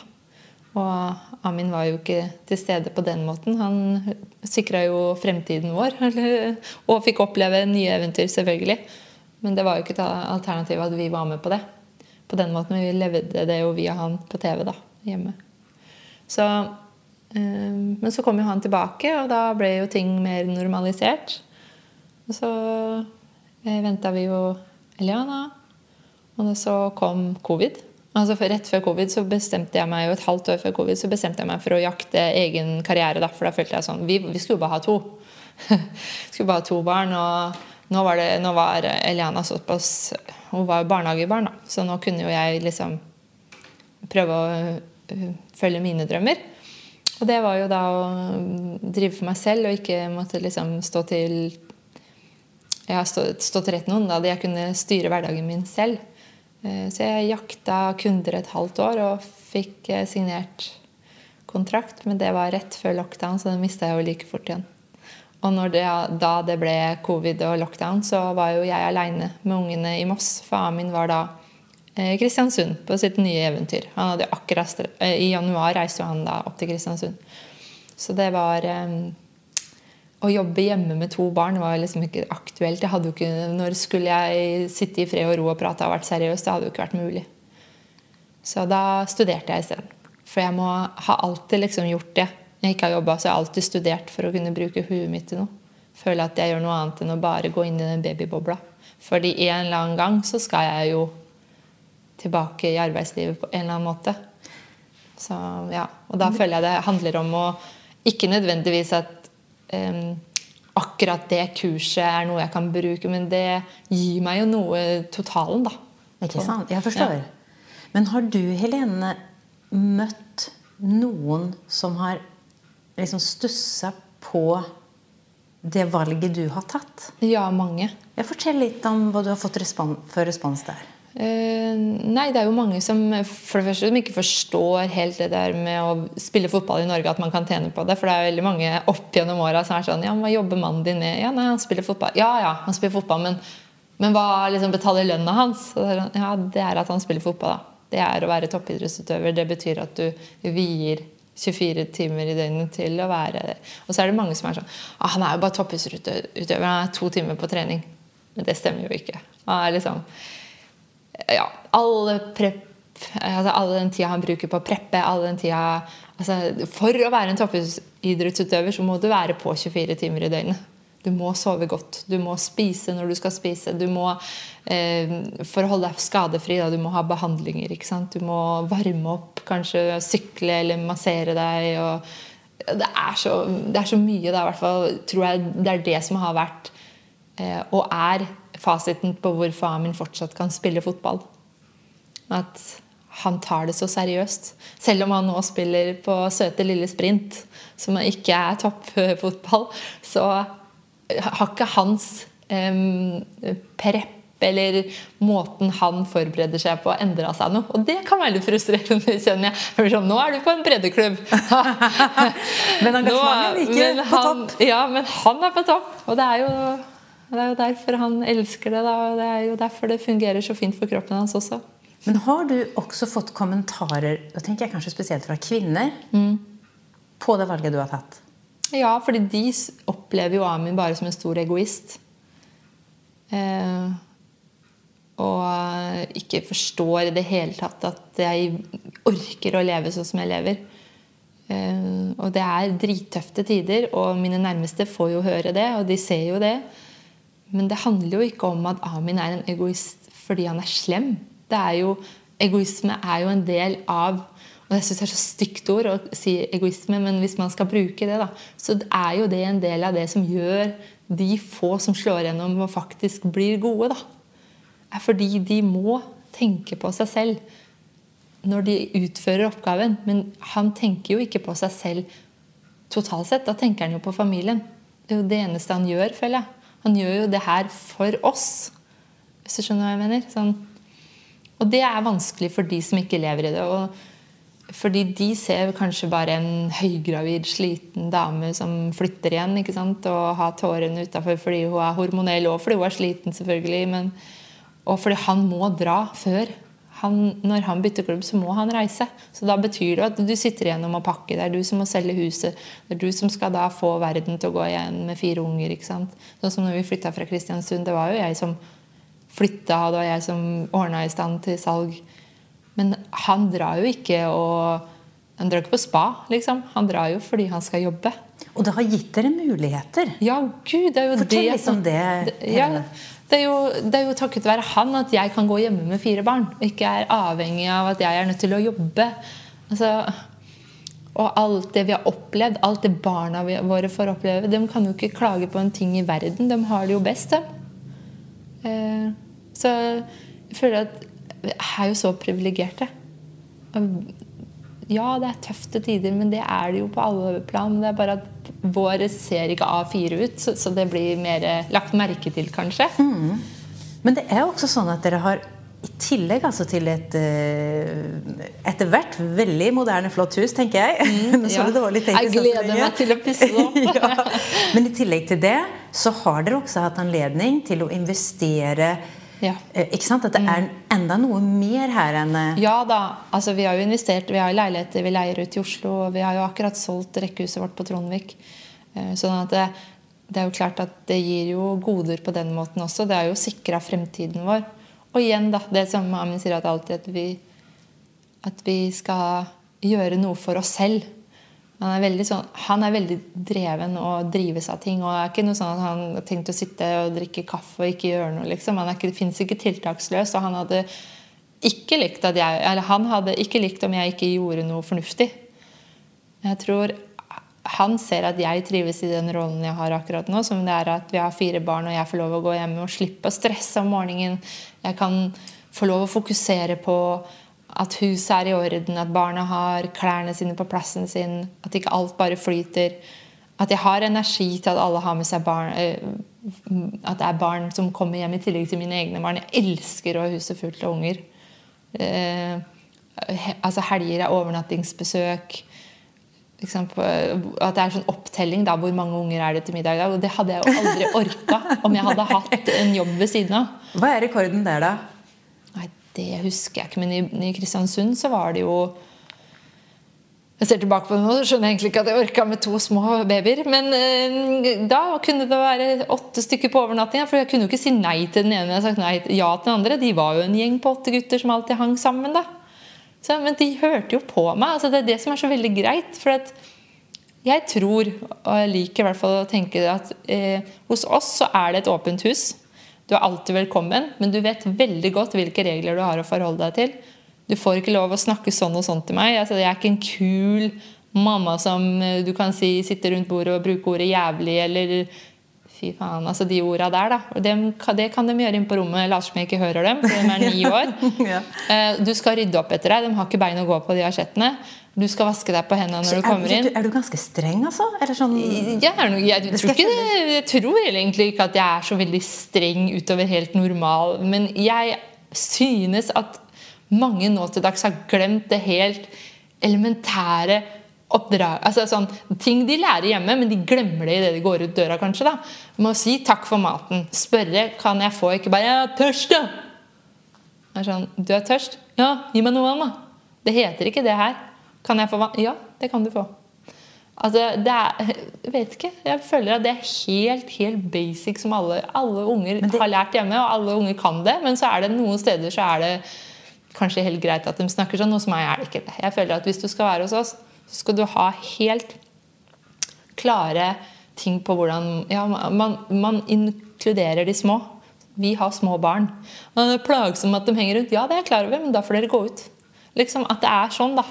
Og Amin var jo ikke til stede på den måten. Han sikret jo fremtiden vår, og fikk oppleve nye eventyr selvfølgelig. Men det var jo ikke et alternativ at vi var med på det. På den måten vi levde det jo via han på T V da, hjemme. Så, øh, men så kom jo han tilbake, og da ble jo ting mer normalisert. Og så øh, ventet vi jo Eliana, og så kom covid. Altså for rett før covid så bestemte jeg meg, jo et halvt år før covid, så bestemte jeg meg for å jakte egen karriere da, for da følte jeg sånn, vi, vi skulle jo bare ha to. Vi skulle bare ha to barn, og nå var, det, nå var Eliana såpass, hun var jo barnehagebarn da, så nå kunne jo jeg liksom prøve å følge mine drømmer. Og det var jo da å drive for meg selv, og ikke måtte liksom stå til, ja, stå, stå til rett noen, da jeg kunne styre hverdagen min selv. Så jeg jakta kunder et halvt år og fikk signert kontrakt, men det var rett før lockdown, så det mistet jeg jo like fort igjen. Og når det, da det ble covid og lockdown, så var jo jeg alene med ungene i Moss, for Amin var da i Kristiansund på sitt nye eventyr. Han hadde akkurat, i januar reiste han da opp til Kristiansund. Så det var... Å jobbe hjemme med to barn var liksom ikke aktuelt. Jeg hadde jo ikke, når skulle jeg sitte i fred og ro og prate og vært seriøs, det hadde jo ikke vært mulig. Så da studerte jeg i stedet. For jeg må ha alltid liksom gjort det. Jeg ikke har jobbet, så jeg har alltid studert for å kunne bruke huet mitt til noe. Føle at jeg gjør noe annet enn å bare gå inn i den babybobla. Fordi en eller annen gang så skal jeg jo tilbake i arbeidslivet på en eller annen måte. Så ja, og da føler jeg det handler om å ikke nødvendigvis at Um, akkurat det kurset er noe jeg kan bruke, men det gir meg jo noe totalen da. Ikke sant? Jeg forstår. Ja. Men har du, Helene, møtt noen som har liksom stusset på det valget du har tatt? Ja, mange. Jeg forteller litt om hva du har fått respons for respons der. Uh, nei, det er jo mange som for det første som ikke forstår helt det der med å spille fotball i Norge, at man kan tjene på det, for det er veldig mange opp gjennom årene som er sånn, ja, hva jobber mannen din med? Ja, nei, han spiller fotball. Ja, ja, han spiller fotball, men, men hva liksom betaler lønna hans? Ja, det er at han spiller fotball da. Det er å være toppidrettsutøver. Det betyr at du vier tjuefire timer i døgnet til å være det. Og så er det mange som er sånn, ah, han er jo bare toppidrettsutøver, han er to timer på trening. Men det stemmer jo ikke. Han er liksom ja, alle prep, altså alle den tida han bruker på å preppe, alle den tida, altså for å være en toppidrettsutøver så må du være på tjuefire timer i døgnet. Du må sove godt, du må spise når du skal spise, du må eh, for å holde deg skadefri, da, du må ha behandlinger, ikke sant? Du må varme opp, kanskje sykle eller massere deg, og det er så, det er så mye da, i hvert fall tror jeg det er det som har vært eh, og er fasiten på hvorfor Amin fortsatt kan spille fotball. At han tar det så seriøst. Selv om han nå spiller på søte lille sprint, som ikke er toppfotball, så har ikke hans um, prep eller måten han forbereder seg på endret seg noe. Og det kan være litt frustrerende, kjenner jeg. For sånn, nå er du på en breddeklubb. Men engasjementet er ikke på topp. Ja, men han er på topp. Og det er jo... Det er jo derfor han elsker det da, og det er jo derfor det fungerer så fint for kroppen hans også. Men har du også fått kommentarer, da tenker jeg kanskje spesielt fra kvinner, mm. på det valget du har tatt? Ja, fordi de opplever jo Amin bare som en stor egoist. Eh, og ikke forstår i det hele tatt at jeg orker å leve sånn som jeg lever. Eh, og det er drittøfte tider, og mine nærmeste får jo høre det, og de ser jo det. Men det handler jo ikke om at Amin er en egoist fordi han er slem. Det er jo, egoisme er jo en del av, og jeg synes det er så stygt ord å si egoisme, men hvis man skal bruke det da, så er jo det en del av det som gjør de få som slår gjennom og faktisk blir gode da. Er fordi de må tenke på seg selv når de utfører oppgaven, men han tenker jo ikke på seg selv totalt sett, da tenker han jo på familien. Det er jo det eneste han gjør, føler jeg. Han gjør jo det her for oss, hvis du skjønner hva jeg mener. Sånn. Og det er vanskelig for de som ikke lever i det. Og fordi de ser kanskje bare en høygravid, sliten dame som flytter igjen, ikke sant? Og har tårene utenfor fordi hun er hormonell, og fordi hun er sliten selvfølgelig, men, og fordi han må dra før. Han, når han bytter klubb, så må han reise. Så da betyr det at du sitter igjen og må pakke. Det er du som må selge huset. Det er du som skal da få verden til å gå igjen med fire unger, ikke sant? Sånn som når vi flyttet fra Kristiansund, det var jo jeg som flyttet, det var jeg som ordnet i stand til salg. Men han drar jo ikke, og han drar ikke på spa, liksom. Han drar jo fordi han skal jobbe. Og det har gitt dere muligheter. Ja, Gud, det er jo Fortell det. litt om det. det ja, det er, jo, det er jo takket være han at jeg kan gå hjemme med fire barn, og ikke er avhengig av at jeg er nødt til å jobbe. Altså, og alt det vi har opplevd, alt det barna våre får oppleve, de kan jo ikke klage på en ting i verden. De har det jo best, de. Eh, så jeg føler at vi er jo så privilegerte. Ja, det er tøfte tider, men det er det jo på alle plan. Det er bare at våre ser ikke A fire ut, så, så det blir mer lagt merke til, kanskje. Mm. Men det er jo også sånn at dere har, i tillegg altså til et etter hvert veldig moderne, flott hus, tenker jeg. Mm, ja. dårlig, jeg gleder meg til å pusse det opp. Ja. Men i tillegg til det, så har dere også hatt anledning til å investere. Ja. Ikke sant? At det er enda noe mer her enn... Ja da, altså vi har jo investert, vi har jo leiligheter vi leier ut i Oslo, og vi har jo akkurat solgt rekkehuset vårt på Trondvik. Sånn at det, det er jo klart at det gir jo goder på den måten også. Det er jo sikret fremtiden vår. Og igjen da, det som Amin sier at alltid, at vi, at vi skal gjøre noe for oss selv. Han er veldig sånn, han er veldig dreven og drives av ting, og det er ikke noe sånn at han har tenkt å sitte og drikke kaffe og ikke gjøre noe, liksom. Han er ikke, det finnes ikke tiltaksløs, og han hadde ikke likt at jeg, eller han hadde ikke likt om jeg ikke gjorde noe fornuftig. Jeg tror han ser at jeg trives i den rollen jeg har akkurat nå, som det er at vi har fire barn, og jeg får lov å gå hjemme og slippe å stresse om morgenen. Jeg kan få lov å fokusere på at huset er i orden, at barna har klærne sine på plassen sin, at ikke alt bare flyter, at jeg har energi til at alle har med seg barn, at det er barn som kommer hjem i tillegg til mine egne barn. Jeg elsker å ha huset fullt av unger. Eh, altså helger er overnattingsbesøk, at det er sånn opptelling da, hvor mange unger er det til middag da, og det hadde jeg jo aldri orket om jeg hadde hatt en jobb ved siden av. Hva er rekorden der da? Nei, det husker jeg ikke, men i, i Kristiansund så var det jo, jeg ser tilbake på det nå, så skjønner jeg egentlig ikke at jeg orket med to små babyer, men eh, da kunne det være åtte stykker på overnatting, for jeg kunne jo ikke si nei til den ene, jeg har sagt nei, ja til den andre. De var jo en gjeng på åtte gutter som alltid hang sammen da. Så, men de hørte jo på meg, altså det er det som er så veldig greit, for at jeg tror, og jeg liker i hvert fall å tenke at eh, hos oss så er det et åpent hus. Du er alltid velkommen, men du vet veldig godt hvilke regler du har å forholde deg til. Du får ikke lov å snakke sånn og sånn til meg. Altså, jeg er ikke en kul mamma som du kan si sitter rundt bordet og bruker ordet jævlig, eller fy faen, altså de ordene der da. Og det, det kan de gjøre inn på rommet, Lars som ikke hører dem, for de er ni år. Ja. Du skal rydde opp etter deg, de har ikke bein å gå på de asjettene. Du skal vaske deg på hendene når du kommer inn. Er du, er du ganske streng altså? Er det sånn... Ja, jeg, jeg, tror ikke det, jeg tror egentlig ikke at jeg er så veldig streng utover helt normal, men jeg synes at mange nå til dags har glemt det helt elementære oppdrag, altså sånn, ting de lærer hjemme, men de glemmer det i det de går ut døra kanskje da. Må si takk for maten, spørre, kan jeg få, ikke bare, jeg er tørst da. Det er sånn, du er tørst? Ja, gi meg noe vann da. Det heter ikke det her. Kan jeg få vann? Ja, det kan du få. Altså, det er, jeg vet ikke, jeg føler at det er helt, helt basic som alle, alle unger det... har lært hjemme, og alle unger kan det, men så er det noen steder så er det kanskje helt greit at de snakker sånn, hos meg er det ikke det. Jeg føler at hvis du skal være hos oss, så skal du ha helt klare ting på hvordan ja, man, man inkluderer de små. Vi har små barn. Det er plagsomt at de henger rundt. Ja, det er jeg klar over, men da får dere gå ut. Liksom at det er sånn da.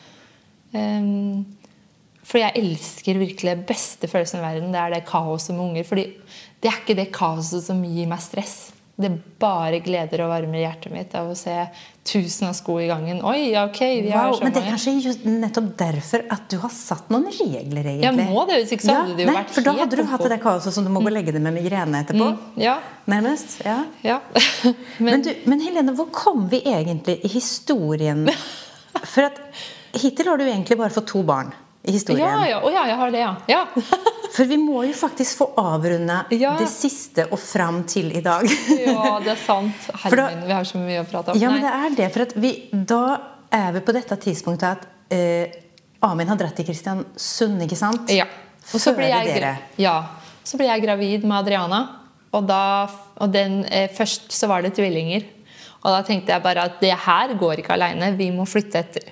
Um, for jeg elsker virkelig beste følelsen i verden, det er det kaoset med unger. Fordi det er ikke det kaoset som gir meg stress. det bare gleder og varmer hjertet mitt av å se tusen av sko i gangen. Oi, ja, ok, vi har wow, så men det er mange. kanskje just nettopp derfor at du har satt noen regler, egentlig. Ja, må det, hvis ikke så ja, hadde det jo nei, vært for da helt hadde du hatt oppå. det der kaoset som du må gå og legge det med migrene etterpå. Mm, ja. Nærmest, ja. Ja. Men, men, du, men Helene, hvor kom vi egentlig i historien? For at hittil har du egentlig bare fått to barn i historien. ja, ja, å ja, jeg har det, ja. ja. For vi må jo faktisk få avrunde Ja. det siste og fram til i dag. Ja, det er sant. da- Herregud, vi har så mye å prate om. Ja, men Nei. det er det. For at vi, da er vi på dette tidspunktet at eh, Amin har dratt til Kristiansund, ikke sant? Ja. Og så blir Før jeg, dere. ja. Så blir jeg gravid med Adriana. Og, da, og den, eh, først så var det tvillinger. Og da tenkte jeg bare at det her går ikke alene. Vi må flytte etter.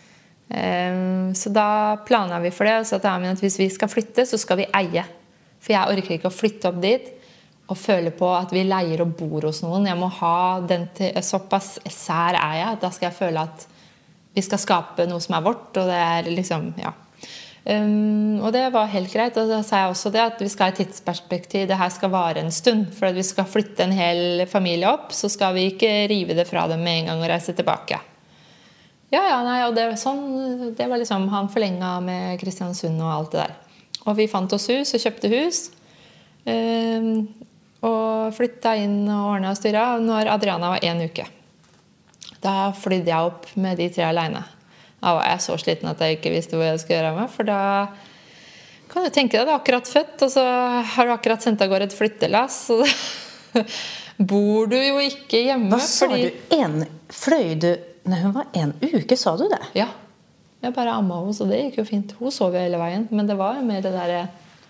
Um, så da planet vi for det. Og så sa Amin at hvis vi skal flytte, så skal vi eie. For jeg orker ikke å flytte opp dit og føle på at vi leier og bor hos noen. Jeg må ha den til, såpass sær er jeg at da skal jeg føle at vi skal skape noe som er vårt. Og det er liksom, ja. Um, og det var helt greit. Og da sa jeg også det at vi skal ha et tidsperspektiv. Det her skal vare en stund. For at vi skal flytte en hel familie opp, så skal vi ikke rive det fra dem med en gang og reise tilbake. Ja, ja, nei, og det, sånn, det var liksom han forlenget med Kristiansund og alt det der. Og vi fant oss hus og kjøpte hus. Um, og flyttet inn og ordnet og styret når Adriana var en uke. Da flydde jeg opp med de tre alene. Da var jeg så sliten at jeg ikke visste hvor jeg skulle gjøre meg. For da kan du tenke deg, du er akkurat født, og så har du akkurat sendt av gårde et flyttelass. Så bor du jo ikke hjemme. Hva sa fordi... du? En, fløy du... Nei, hun var en uke, sa du det? Ja, jeg bare amma henne, så det gikk jo fint. Hun sov jo hele veien, men det var jo mer det der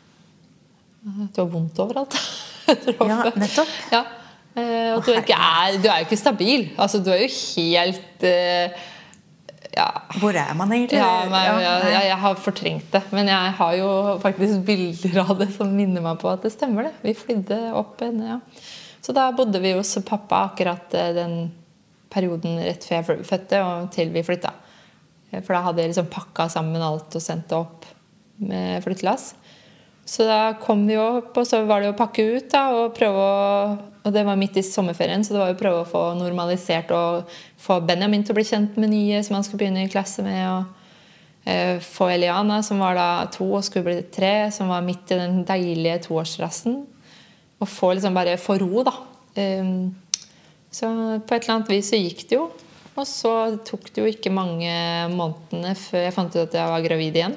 det var vondt overalt. Ja, nettopp. Ja, eh, og du, er ikke er, du er jo ikke stabil. Altså, du er jo helt eh, ja. Hvor er man egentlig? Ja, men, Ja, ja, nei. jeg, jeg har fortrengt det, men jeg har jo faktisk bilder av det som minner meg på at det stemmer det. Vi flydde opp en, ja. Så da bodde vi hos pappa akkurat eh, den perioden rett før jeg fødte og til vi flyttet. For da hadde jeg liksom pakket sammen alt og sendt det opp med flyttelass. Så da kom vi opp, og så var det å pakke ut da, og prøve å, og det var midt i sommerferien, så det var jo å prøve å få normalisert og få Benjamin til å bli kjent med nye som han skulle begynne i klasse med, og eh, få Eliana, som var da to og skulle bli tre, som var midt i den deilige toårsrassen, og få liksom bare få ro da. Um, Så på et eller annet vis så gikk det jo. Og så tok det jo ikke mange månedene før jeg fant ut at jeg var gravid igjen.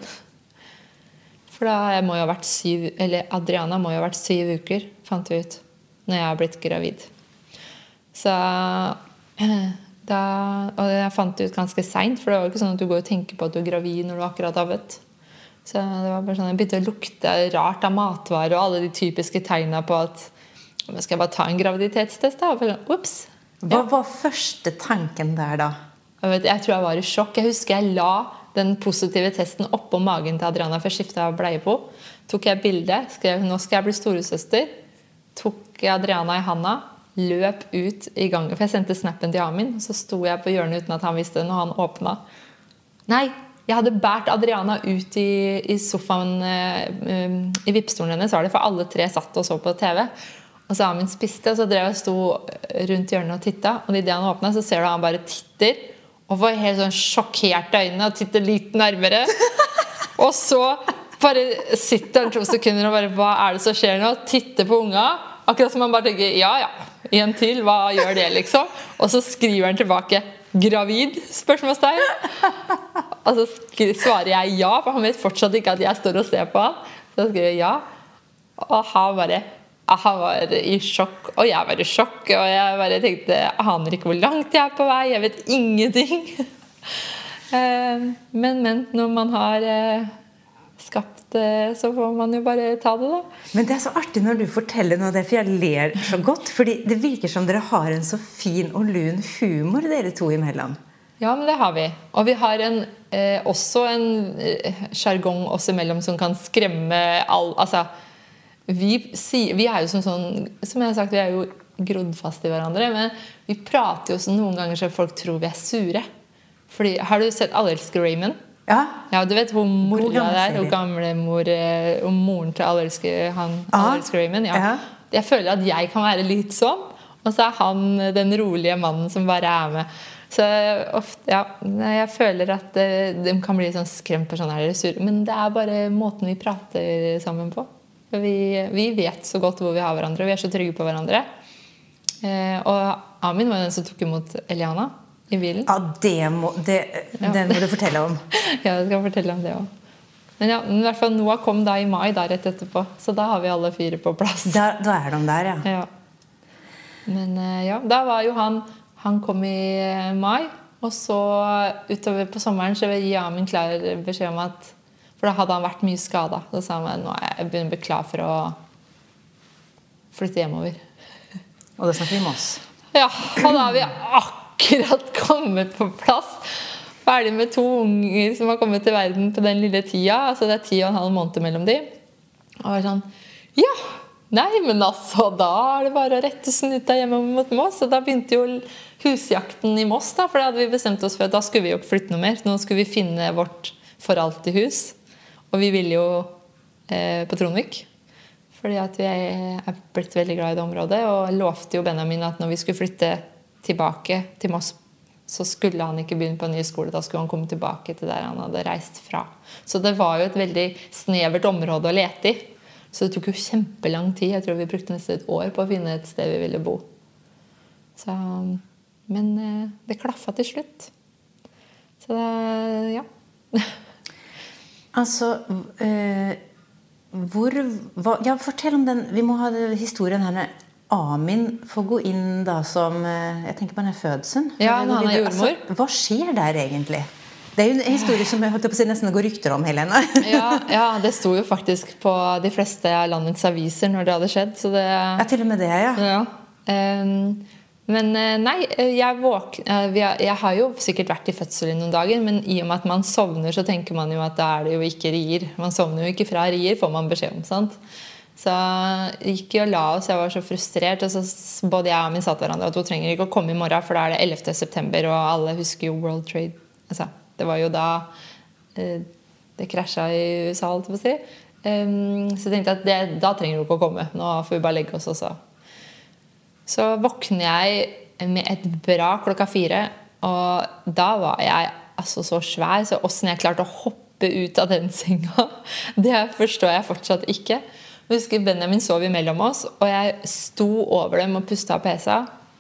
For da jeg må jo ha vært syv, eller Adriana må jo ha vært syv uker, fant vi ut, når jeg har blitt gravid. Så da, og jeg fant det ut ganske sent, for det var jo ikke sånn at du går og tenker på at du er gravid når du akkurat har født. Så det var bare sånn, jeg begynte å lukte rart av matvarer og alle de typiske tegnene på at skal jeg bare ta en graviditetstest da? Ups. Hva var første tanken der da? Jeg, vet, jeg tror jeg var i sjokk. Jeg husker jeg la den positive testen oppå magen til Adriana før skiftet av bleie på. Tok jeg bilde, skrev nå skal jeg bli storesøster. Tok Adriana i handa, løp ut i gangen. For jeg sendte snappen til Amin, så sto jeg på hjørnet uten at han visste det når han åpnet. Nei, jeg hadde bært Adriana ut i, i sofaen um, i vippstolen hennes, var det, for alle tre satt og så på T V. Og så Amin spiste, og så drev jeg og sto rundt hjørnet og tittet. Og idet han åpnet, så ser du han bare titter. Og får helt sånn sjokkerte øyne og titter litt nærmere. Og så bare sitter han to sekunder og bare, hva er det som skjer nå? Titter på unga. Akkurat som han bare tenker, ja, ja, en til, hva gjør det liksom? Og så skriver han tilbake, gravid, spørsmålstegn. Og så svarer jeg ja, for han vet fortsatt ikke at jeg står og ser på han. Så skriver jeg ja. Og han bare... Han var i sjokk, og jeg var i sjokk, og jeg bare tenkte, jeg aner ikke hvor langt jeg er på vei, jeg vet ingenting. Men, men, når man har skapt det, så får man jo bare ta det da. Men det er så artig når du forteller noe, for jeg ler så godt, fordi det virker som dere har en så fin og lun humor, dere to imellom. Ja, men det har vi. Og vi har en, eh, også en eh, jargong oss imellom som kan skremme all, altså, Vi, vi er jo som sånn, som jeg har sagt, vi er jo grodd fast i hverandre, men vi prater jo også noen ganger så folk tror vi er sure. Fordi, har du sett Alle elsker Raymond? Ja. Ja, du vet hun mora God gammel der, serie. hun gamle mor, og moren til Alle elsker, han, Ja. Alle elsker Raymond, ja. Ja. Jeg føler at jeg kan være litt sånn, Og så er han den rolige mannen som bare er med. Så ofte, ja, jeg føler at de kan bli sånn skremt på sånn her sur, men det er bare måten vi prater sammen på. Vi, vi vet så godt hvor vi har hverandre, og vi er så trygge på hverandre. Eh, og Amin var den som tok imot Eliana i bilen. Ja, det må, det, ja. Den må du fortelle om. Ja, jeg skal fortelle om det også. Men ja, i hvert fall Noah kom da i mai da rett etterpå, så da har vi alle fire på plass. Da, da er de der, ja. Ja. Men ja, da var jo han Han kom i mai, og så utover på sommeren så gir Amin klar beskjed om at, for da hadde han vært mye skadet. Så sa han, nå er jeg begynner å bli klar for å flytte hjemover. Og det snakker vi med oss. Ja, og da har vi akkurat kommet på plass. Ferdig med to unger som har kommet til verden på den lille tida. Altså det er ti og en halv måned mellom de. Og jeg var sånn, ja, nei, men altså, da er det bare å rette snuta hjemme mot Moss. Og da begynte jo husjakten i Moss, da, for da hadde vi bestemt oss for at da skulle vi jo ikke flytte noe mer. Nå skulle vi finne vårt for alltid hus. Og vi ville jo eh, på Trondvik, fordi at vi er blitt veldig glad i det området, og lovte jo Benjamin at når vi skulle flytte tilbake til Moss, så skulle han ikke begynne på en ny skole, da skulle han komme tilbake til der han hadde reist fra. Så det var jo et veldig snevert område å lete i. Så det tok jo kjempelang tid. Jeg tror vi brukte nesten et år på å finne et sted vi ville bo. Så, men det klaffet til slutt. Så det, ja. Altså, øh, hvor, hva, ja, fortell om den, vi må ha historien her med Amin får gå inn da som, jeg tenker på denne fødselen. Ja, han er jordmor. Altså, hva skjer der egentlig? Det er jo en historie som jeg holdt på å si nesten går rykter om, Helene. ja, ja, det sto jo faktisk på de fleste av landets aviser når det hadde skjedd. Så det, ja, til og med det, ja. ja. Um, men nei, jeg, våk, jeg, jeg har jo sikkert vært i fødsel i noen dager, men i og med at man sovner, så tenker man jo at da er det jo ikke rier. Man sovner jo ikke fra rier, får man beskjed om, sant? Så jeg gikk jo og la oss, jeg var så frustrert, og så både jeg og min satt hverandre at hun trenger ikke å komme i morgen, for da er det ellevte september, og alle husker jo World Trade. Altså, det var jo da eh, det krasjet i U S A, alt på å si. Um, så jeg tenkte at det, da trenger du ikke å komme. Nå får vi bare legge oss også. Så våkner jeg med et bra klokka fire, og da var jeg altså så svær, så hvordan jeg klarte å hoppe ut av den senga, det forstår jeg fortsatt ikke. Jeg husker Benjamin sov imellom oss, og jeg sto over dem og pustet av pesa.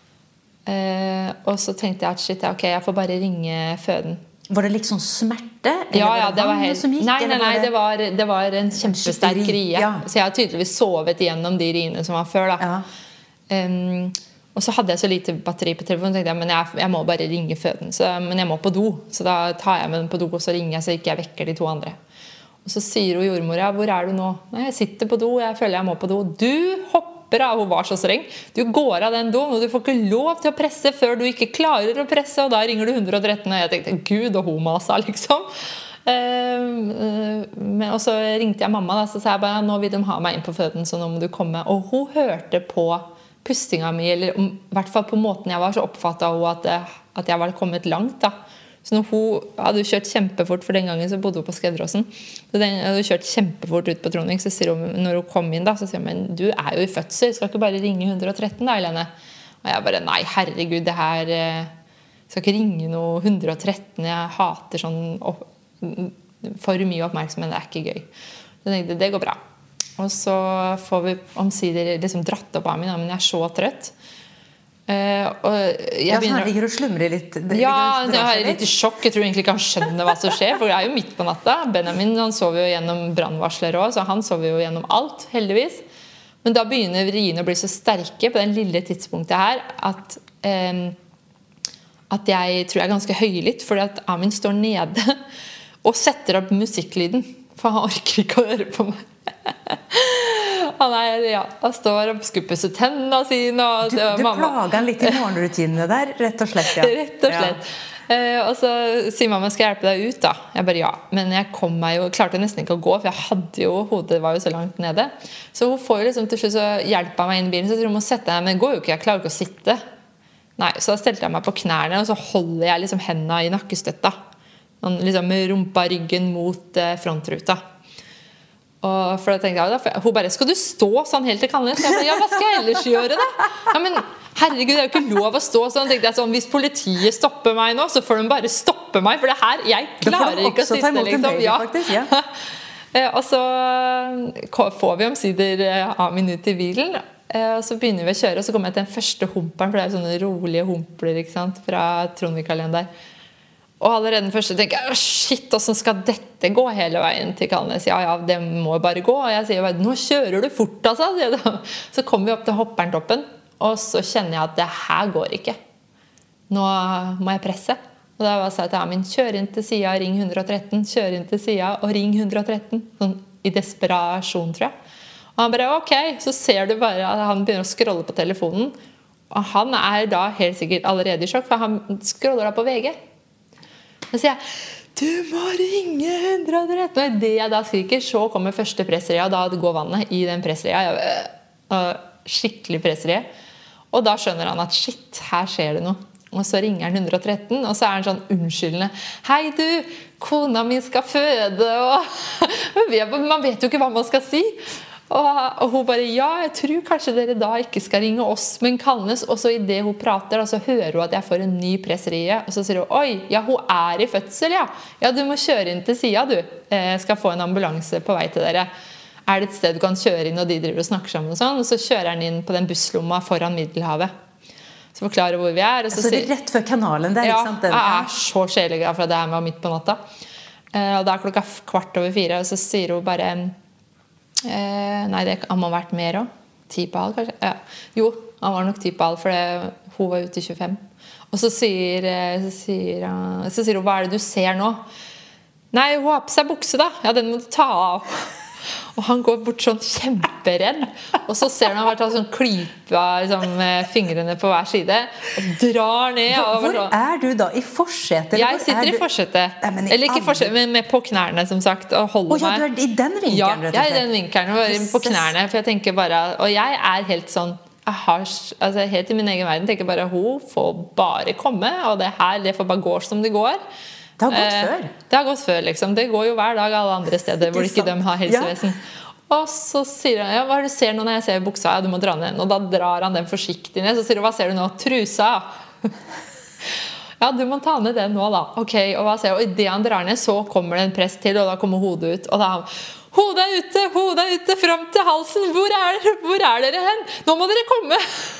Eh, og så tenkte jeg at shit, ok, jeg får bare ringe føden. Var det liksom smerte? Eller ja, ja, var det, det var helt... som gikk? Nei, nei, nei, det var, det var en kjempesterk en rie. Ja. Så jeg har tydeligvis sovet igjennom de riene som var før, da. Ja. Um, og så hadde jeg så lite batteri på telefonen, tenkte jeg, men jeg, jeg må bare ringe føden. Så, men jeg må på do, så da tar jeg med den på do, og så ringer jeg så ikke jeg vekker de to andre. Og så sier hun jordmora, hvor er du nå? Nei, jeg sitter på do, jeg føler jeg må på do. Du hopper av, hun var så streng. Du går av den doen, og du får ikke lov til å presse før du ikke klarer å presse, og da ringer du ett ett tre, og jeg tenkte, Gud, og hun masa, liksom. Men, og så ringte jeg mamma, da, så sa jeg bare, nå vil de ha meg inn på føden, så nå må du komme. Og hun hørte på pustinga mi, eller om, i hvert fall på måten jeg var, så oppfattet hun at, at jeg var kommet langt, da. Så når hun hadde kjørt kjempefort, for den gangen så bodde hun på Skedråsen, så den hadde kjørt kjempefort ut på Trondvik, så sier hun, når hun kom inn da, så sier hun, men du er jo i fødsel, skal ikke bare ringe ett ett tre da, Helene? Og jeg bare, nei, herregud, det her, jeg skal ikke ringe noe ett ett tre, jeg hater sånn opp, for mye oppmerksomhet, det er ikke gøy. Så jeg tenkte, det går bra. Og så får vi omsider liksom dratt opp av meg, men jeg er så trøtt. Uh, og jeg ja, begynner... så han ligger og slumrer litt. Ja, jeg er litt i sjokk. Jeg tror egentlig ikke han skjønner hva som skjer, for det er jo midt på natta. Benjamin, han sover jo gjennom brannvarsler også, så han sover jo gjennom alt, heldigvis. Men da begynner riene å bli så sterke på den lille tidspunktet her, at, um, at jeg tror jeg er ganske høylytt, fordi at Amin står nede og setter opp musikklyden, for han orker ikke å høre på meg. Han, er, ja, han står og skupper seg tennene sine og, Du, du plager han litt i morgenrutinene der, rett og slett, ja. Rett og slett, ja. uh, Og så sier mamma, skal jeg hjelpe deg ut da? Jeg bare, ja, men jeg kom meg jo, klarte nesten ikke å gå, for jeg hadde jo, hodet var jo så langt nede. Så hun får jo liksom til slutt så hjelper meg inn i bilen, så tror hun må sette deg, men det går jo ikke, jeg klarer ikke å sitte. Nei, så da stelte jeg meg på knærne, og så holder jeg liksom hendene i nakkestøtta, liksom med rumpa ryggen mot uh, frontruta. Og for da tenkte jeg, da, hun bare, skal du stå sånn helt til kanne? Så jeg bare, ja, hva skal jeg ellers gjøre da? Ja, men herregud, det er jo ikke lov å stå sånn. Tenkte jeg sånn, hvis politiet stopper meg nå, så får de bare stoppe meg, for det her, jeg klarer ikke å sitte, liksom. Ja. Faktisk, ja. Og så får vi omsider Amin ut i bilen, og så begynner vi å kjøre, og så kommer jeg til den første humperen, for det er sånne rolige humpler, ikke sant, fra Trondvik-alene der. Og allerede den første tenker jeg, shit, hvordan skal dette gå hele veien til Kalnes? Ja, ja, det må bare gå. Og jeg sier bare, nå kjører du fort, altså. Så kommer vi opp til Hopperntoppen, og så kjenner jeg at det her går ikke. Nå må jeg presse. Og da sa jeg til Amin, kjør inn til siden, ring ett ett tre, kjør inn til siden, og ring ett ett tre. Sånn i desperasjon, tror jeg. Og han bare, ok, så ser du bare at han begynner å scrolle på telefonen. Og han er da helt sikkert allerede i sjokk, for han scroller da på V G. Så sier jeg, du må ringe ett ett tre. Og i det jeg da skriker, så kommer første pressreia, og da går vannet i den pressreia. Skikkelig pressreia. Og da skjønner han at shit, her skjer det noe. Og så ringer han ett ett tre, og så er han sånn unnskyldende. Hei du, kona mi skal føde, og man vet jo ikke hva man skal si. Og, og hun bare, ja, jeg tror kanskje dere da ikke skal ringe oss, men Kalnes. Og så i det hun prater, da, så hører hun at jeg får en ny pressreie. Og så sier hun, oi, ja, hun er i fødsel, ja. Ja, du må kjøre inn til siden, du. Jeg skal få en ambulanse på vei til dere. Er det et sted du kan kjøre inn, og de driver og snakker sammen og sånn? Og så kjører han inn på den busslomma foran Middelhavet. Så forklarer hvor vi er. Og så, så det er rett før kanalen der, ja, ikke sant? Ja, jeg er så sjeleglad for at det her var midt på natta. Og da er klokka kvart over fire, og så sier hun bare... Eh, nei, det han må ha vært mer også. Ti på halv, kanskje? Ja. Jo, han var nok ti på halv, for det, hun var ute i tjuefem. Og så sier, så, sier, så sier hun, hva er det du ser nå? Nei, hun har på seg bukse da. Ja, den må du ta av. Og han går bort sånn kjemperedd. Og så ser han han har vært sånn klypa liksom, med fingrene på hver side. Og drar ned. Og hvor sånn. Er du da? I forsetet? Jeg sitter i forsetet. Nei, Eller ikke i forsetet, men med på knærne, som sagt. Og holder oh, ja, meg. Du er i den vinkelen, ja, rett og slett? Ja, i den vinkelen. Og på knærne. For jeg tenker bare... Og jeg er helt sånn... Jeg har, altså helt i min egen verden tenker bare hun får bare komme. Og det her, det får bare gå som det går. Det har gått før. Det har gått før, liksom. Det går jo hver dag alle andre steder hvor ikke de har helsevesen. Ja. Og så sier han, ja, hva er det du ser nå når jeg ser buksa? Ja, du må dra ned den. Og da drar han den forsiktig ned. Så sier hun, hva ser du nå? Trusa! Ja, du må ta ned den nå da. Ok, og hva ser du? Og i det han drar ned, så kommer det en press til, og da kommer hodet ut. Og da han, hodet er ute, hodet er ute, frem til halsen. Hvor er, hvor er dere hen? Nå må dere komme!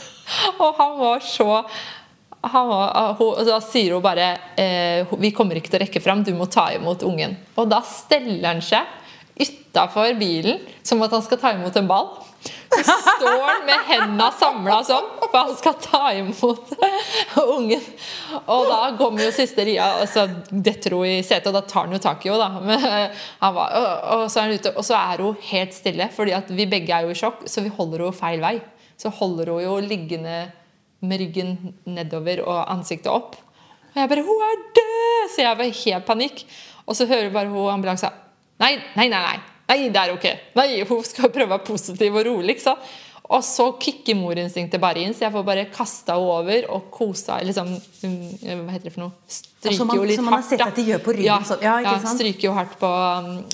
Og han var så... Han, og da sier hun bare eh, vi kommer ikke til å rekke frem, du må ta imot ungen. Og da steller han seg utenfor bilen som at han skal ta imot en ball. Så står han med hendene samlet sånn, for han skal ta imot ungen. Og da kommer jo siste ria, og så detter hun i setet, og da tar han jo tak i henne da. Men, han var, og, og, så er han ute, og så er hun helt stille, fordi at vi begge er jo i sjokk, så vi holder henne feil vei. Så holder hun jo liggende med ryggen nedover og ansiktet opp. Og jeg bare, hun er død! Så jeg var helt panikk. Og så hører bare hun ambulansa, nei, nei, nei, nei, nei, det er ok. Nei, hun skal prøve å være positiv og rolig, ikke sant? Og så kikker morinstinktet bare inn, så jeg får bare kastet henne over og kosa, liksom, hva heter det for noe? Stryker altså man, jo litt hardt. Som man har sett da. at de gjør på ryggen. Ja, så, ja, ikke sant? Ja, stryker jo hardt på,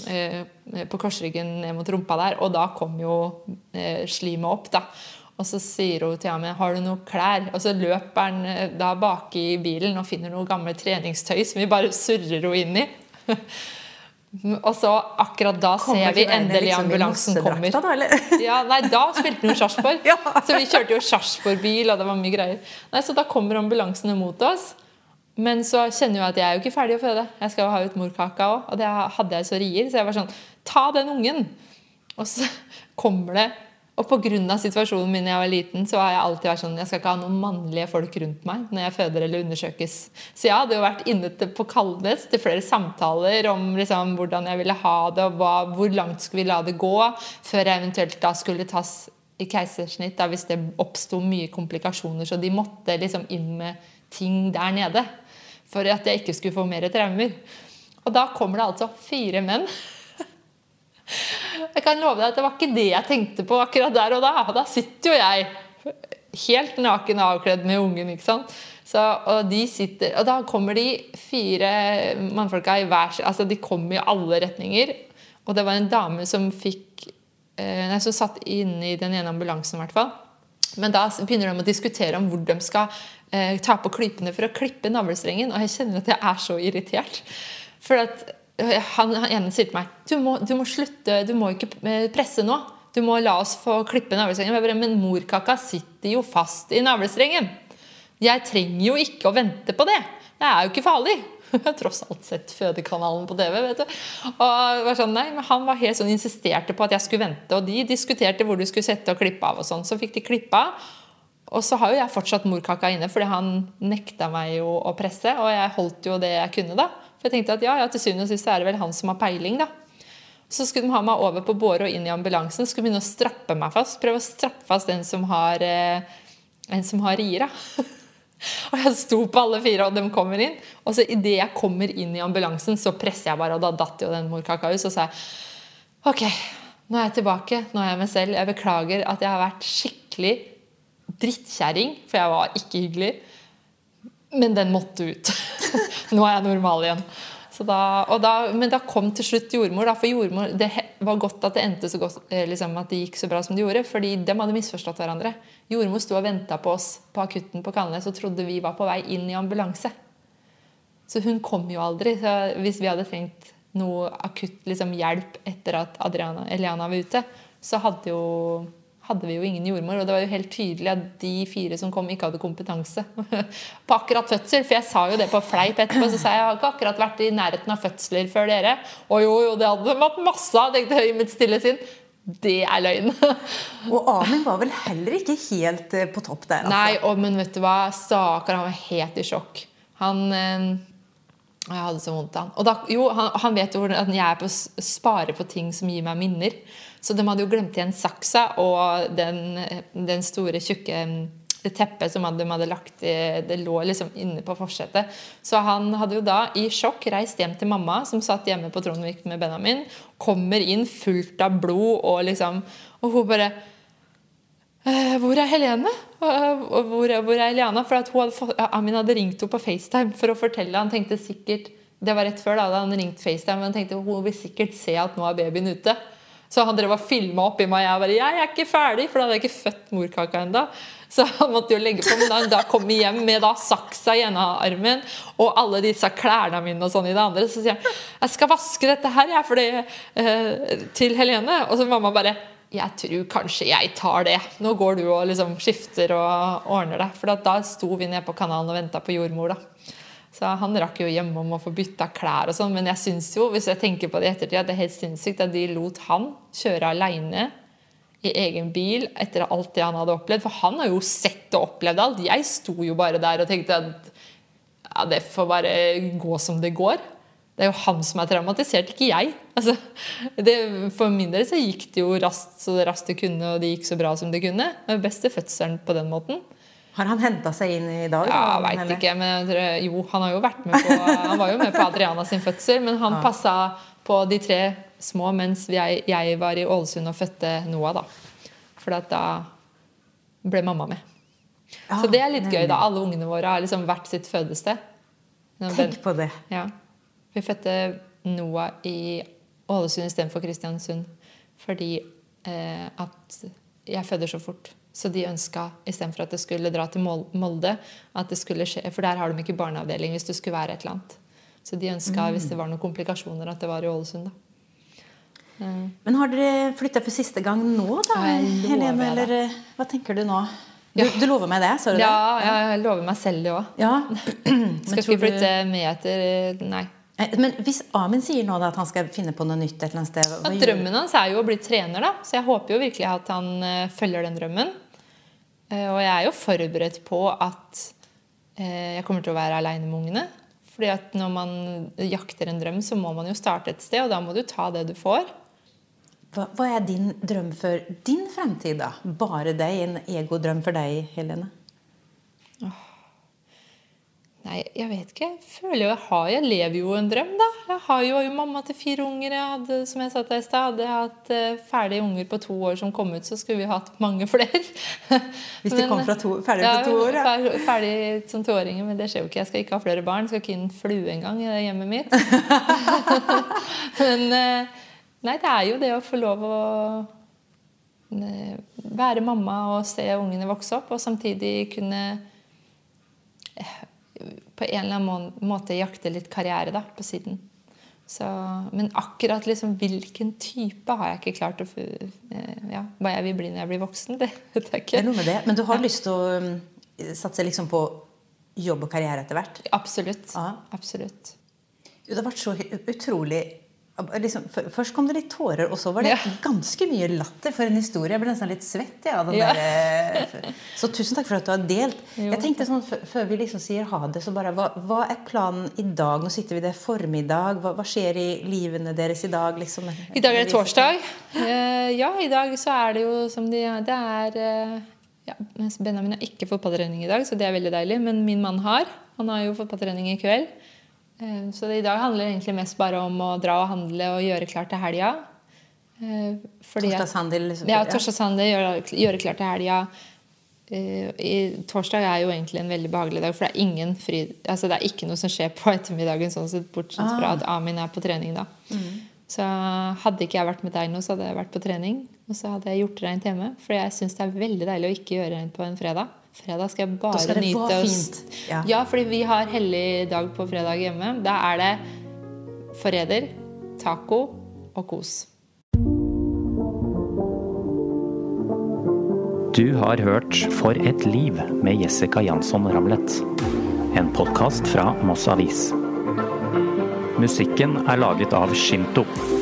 eh, på korsryggen ned mot rumpa der, og da kom jo eh, slimet opp da. Og så sier hun til ham, har du noen klær? Og så løper han da bak i bilen og finner noe gammelt treningstøy som vi bare surrer henne inn i. Og så akkurat da kommer ser vi endelig liksom ambulansen kommer. Da, eller? Ja, nei, da spilte hun jo Sarpsborg. Ja. Så vi kjørte jo Sarpsborg-bil, og det var mye greier. Nei, så da kommer ambulansene mot oss. Men så kjenner jeg at jeg er jo ikke ferdig å føde. Jeg skal jo ha ut morkaka også, og det hadde jeg så rier. Så jeg var sånn, ta den ungen! Og så kommer det. Og på grunn av situasjonen min når jeg var liten, så har jeg alltid vært sånn, jeg skal ikke ha noen mannlige folk rundt meg når jeg føder eller undersøkes. Så jeg hadde jo vært inne til, på Kalnes til flere samtaler om liksom, hvordan jeg ville ha det, og hva, hvor langt skulle vi la det gå, før jeg eventuelt da skulle tas i keisersnitt, da, hvis det oppstod mye komplikasjoner, så de måtte liksom inn med ting der nede, for at jeg ikke skulle få mer traumer. Og da kommer det altså fire menn. Jeg kan love deg at det var ikke det jeg tenkte på akkurat der og da. Da sitter jo jeg helt naken avkledd med ungen, ikke sant? Så, og, de sitter, og da kommer de fire mannfolka i hver, altså de kommer i alle retninger. Og det var en dame som fikk, eh, nei, som satt inne i den ene ambulansen i hvert fall. Men da begynner de å diskutere om hvor de skal eh, ta på klypene for å klippe navlestrengen, og jeg kjenner at jeg er så irritert. For at han, han ene sier til meg, du må, du må slutte, du må ikke presse nå. Du må la oss få klippe navlestrengen. Jeg bare, men morkaka sitter jo fast i navlestrengen. Jeg trenger jo ikke å vente på det. Det er jo ikke farlig. Jeg har tross alt sett Fødekanalen på T V, vet du. Og var sånn, nei, men han var helt sånn insisterte på at jeg skulle vente, og de diskuterte hvor du skulle sette og klippe av og sånn. Så fikk de klippe av, og så har jo jeg fortsatt morkaka inne, fordi han nekta meg jo å presse, og jeg holdt jo det jeg kunne da. For jeg tenkte at ja, ja til syvende og sist er det vel han som har peiling da. Så skulle de ha meg over på båre og inn i ambulansen, skulle begynne å strappe meg fast, prøve å strappe fast den som har, eh, en som har rier da. Og jeg sto på alle fire, og de kommer inn. Og så i det jeg kommer inn i ambulansen, så presser jeg bare, og da datt jo den morkaka ut. Så sa jeg, ok, nå er jeg tilbake, nå er jeg meg selv. Jeg beklager at jeg har vært skikkelig drittkjæring, for jeg var ikke hyggelig. Men den måtte ut. Nå er jeg normal igjen. Så da, og da, men da kom til slutt jordmor, da, for jordmor, det var godt at det endte så godt, liksom, at det gikk så bra som det gjorde, fordi de hadde misforstått hverandre. Jordmor stod og ventet på oss på akutten på Kalnes og trodde vi var på vei inn i ambulanse. Så hun kom jo aldri. Så hvis vi hadde trengt noe akutt liksom, hjelp etter at Adriana, Eliana var ute, så hadde jo hadde vi jo ingen jordmor, og det var jo helt tydelig at de fire som kom ikke hadde kompetanse på akkurat fødsel, for jeg sa jo det på fleip etterpå, så sa jeg, jeg har ikke akkurat vært i nærheten av fødsler før dere, og jo, jo, det hadde vært masse, tenkte jeg i mitt stille sinn. Det er løgn. Og Amin var vel heller ikke helt på topp der, altså. Nei, og, men vet du hva, stakkar, han var helt i sjokk. Han, jeg hadde så vondt av han. Og da, jo, han, han vet jo at jeg er på å spare på ting som gir meg minner. Så de hadde jo glemt igjen saksa og den, den store tjukke det teppet som de hadde lagt i, det lå liksom inne på forsetet. Så han hadde jo da i sjokk reist hjem til mamma, som satt hjemme på Trondvik med Benjamin, kommer inn fullt av blod, og liksom, og hun bare, hvor er Helene? Hvor, hvor er Eliana? For at hun hadde fått, Amin hadde ringt henne på FaceTime for å fortelle, han tenkte sikkert, det var rett før da, da han ringte FaceTime, men han tenkte hun vil sikkert se at nå er babyen ute. Så han drev og filmet opp i meg, og jeg bare, jeg er ikke ferdig, for da hadde jeg ikke født morkaka enda. Så han måtte jo legge på, men da, da kom jeg hjem med da saksa i ene armen, og alle disse klærne mine og sånn i det andre, så sier han, jeg skal vaske dette her, jeg, for det, eh, til Helene. Og så mamma bare, jeg tror kanskje jeg tar det. Nå går du og liksom skifter og ordner det. For da sto vi ned på kanalen og ventet på jordmor da. Så han rakk jo hjem om å få byttet klær og sånn, men jeg synes jo, hvis jeg tenker på det i ettertid, at det er helt sinnssykt at de lot han kjøre alene i egen bil etter alt det han hadde opplevd, for han har jo sett og opplevd alt. Jeg sto jo bare der og tenkte at ja, det får bare gå som det går. Det er jo han som er traumatisert, ikke jeg. Altså, det, for min del så gikk det jo raskt så raskt det kunne, og det gikk så bra som det kunne. Det var beste fødselen på den måten. Har han hentet seg inn i dag? Ja, jeg vet eller? Ikke, men jo, han har jo vært med på, han var jo med på Adriana sin fødsel, men han ja. Passet på de tre små mens jeg, jeg var i Ålesund og fødte Noah da. For da ble mamma med. Ja, så det er litt gøy da, alle ungene våre har liksom vært sitt fødested. Tenk på det. Ja, vi fødte Noah i Ålesund i stedet for Kristiansund, fordi eh, at jeg fødder så fort. Så de ønsket, i stedet for at det skulle dra til Molde, at det skulle skje, for der har de ikke barneavdeling hvis det skulle være et eller annet. Så de ønsket, mm. hvis det var noen komplikasjoner, at det var i Ålesund da. Mm. Men har dere flyttet for siste gang nå da, Helene, eller det. Hva tenker du nå? Du, ja. Du lover meg det, sa du det? Ja, jeg lover meg selv det også. Ja. Skal ikke flytte med etter, nei. Men hvis Amin sier nå da, at han skal finne på noe nytt et eller annet sted, hva ja, drømmen hans er jo å bli trener da, så jeg håper jo virkelig at han uh, følger den drømmen. Uh, og jeg er jo forberedt på at uh, jeg kommer til å være alene med ungene. Fordi at når man jakter en drøm, så må man jo starte et sted, og da må du ta det du får. Hva, hva er din drøm for din fremtid da? Bare deg, en egodrøm for deg, Helene? Åh. Nei, jeg vet ikke. Jeg føler jo, jeg, har, jeg lever jo en drøm da. Jeg har jo, jo mamma til fire unger. Jeg hadde, som jeg sa til deg i sted, hadde jeg hatt uh, ferdige unger på to år som kom ut, så skulle vi hatt mange flere. Hvis de kom fra to, ferdig ja, på to år, ja. Ferdig, ferdig som toåringer, men det skjer jo ikke. Jeg skal ikke ha flere barn. Jeg skal ikke inn flue en gang i det hjemmet mitt. men uh, nei, det er jo det å få lov å være mamma og se ungene vokse opp, og samtidig kunne på en eller annen måte jakte litt karriere da, på siden. Så, men akkurat liksom, hvilken type har jeg ikke klart å ja, hva jeg vil bli når jeg blir voksen, det vet jeg ikke. Det er noe med det, men du har ja. lyst til å satse liksom på jobb og karriere etter hvert? Absolutt, ja. Absolutt. Det har vært så utrolig liksom, først kom det litt tårer, og så var det ja. ganske mye latter for en historie. Jeg ble nesten litt svett, ja, den ja. Der, så tusen takk for at du har delt. Jo. Jeg tenkte sånn, før vi liksom sier ha det, så bare, hva, hva er planen i dag? Nå sitter vi der formiddag. Hva, hva skjer i livene deres i dag? Liksom? I dag er det torsdag. Uh, ja, i dag så er det jo som de, det er, uh, ja, Benjamin har ikke fotballtrening i dag, så det er veldig deilig, men min mann har. Han har jo fotballtrening i kveld. Så det i dag handler det egentlig mest bare om å dra og handle og gjøre klart til helga. Torsdagshandel? Liksom. Ja, torsdagshandel, gjøre, gjøre klart til helga. I, torsdag er jo egentlig en veldig behagelig dag, for det er ingen fri, altså det er ikke noe som skjer på ettermiddagen, sånn sett, bortsett ah. fra at Amin er på trening da. Mm. Så hadde ikke jeg vært med deg nå, så hadde jeg vært på trening, og så hadde jeg gjort rent hjemme, for jeg synes det er veldig deilig å ikke gjøre rent på en fredag. Fredag skal jeg bare skal nyte oss. Ja. ja, fordi vi har hellig dag på fredag hjemme. Da er det forræder, taco og kos. Du har hørt For et liv med Jessica Jansson Ramlet. En podcast fra Moss Avis. Musikken er laget av Shinto.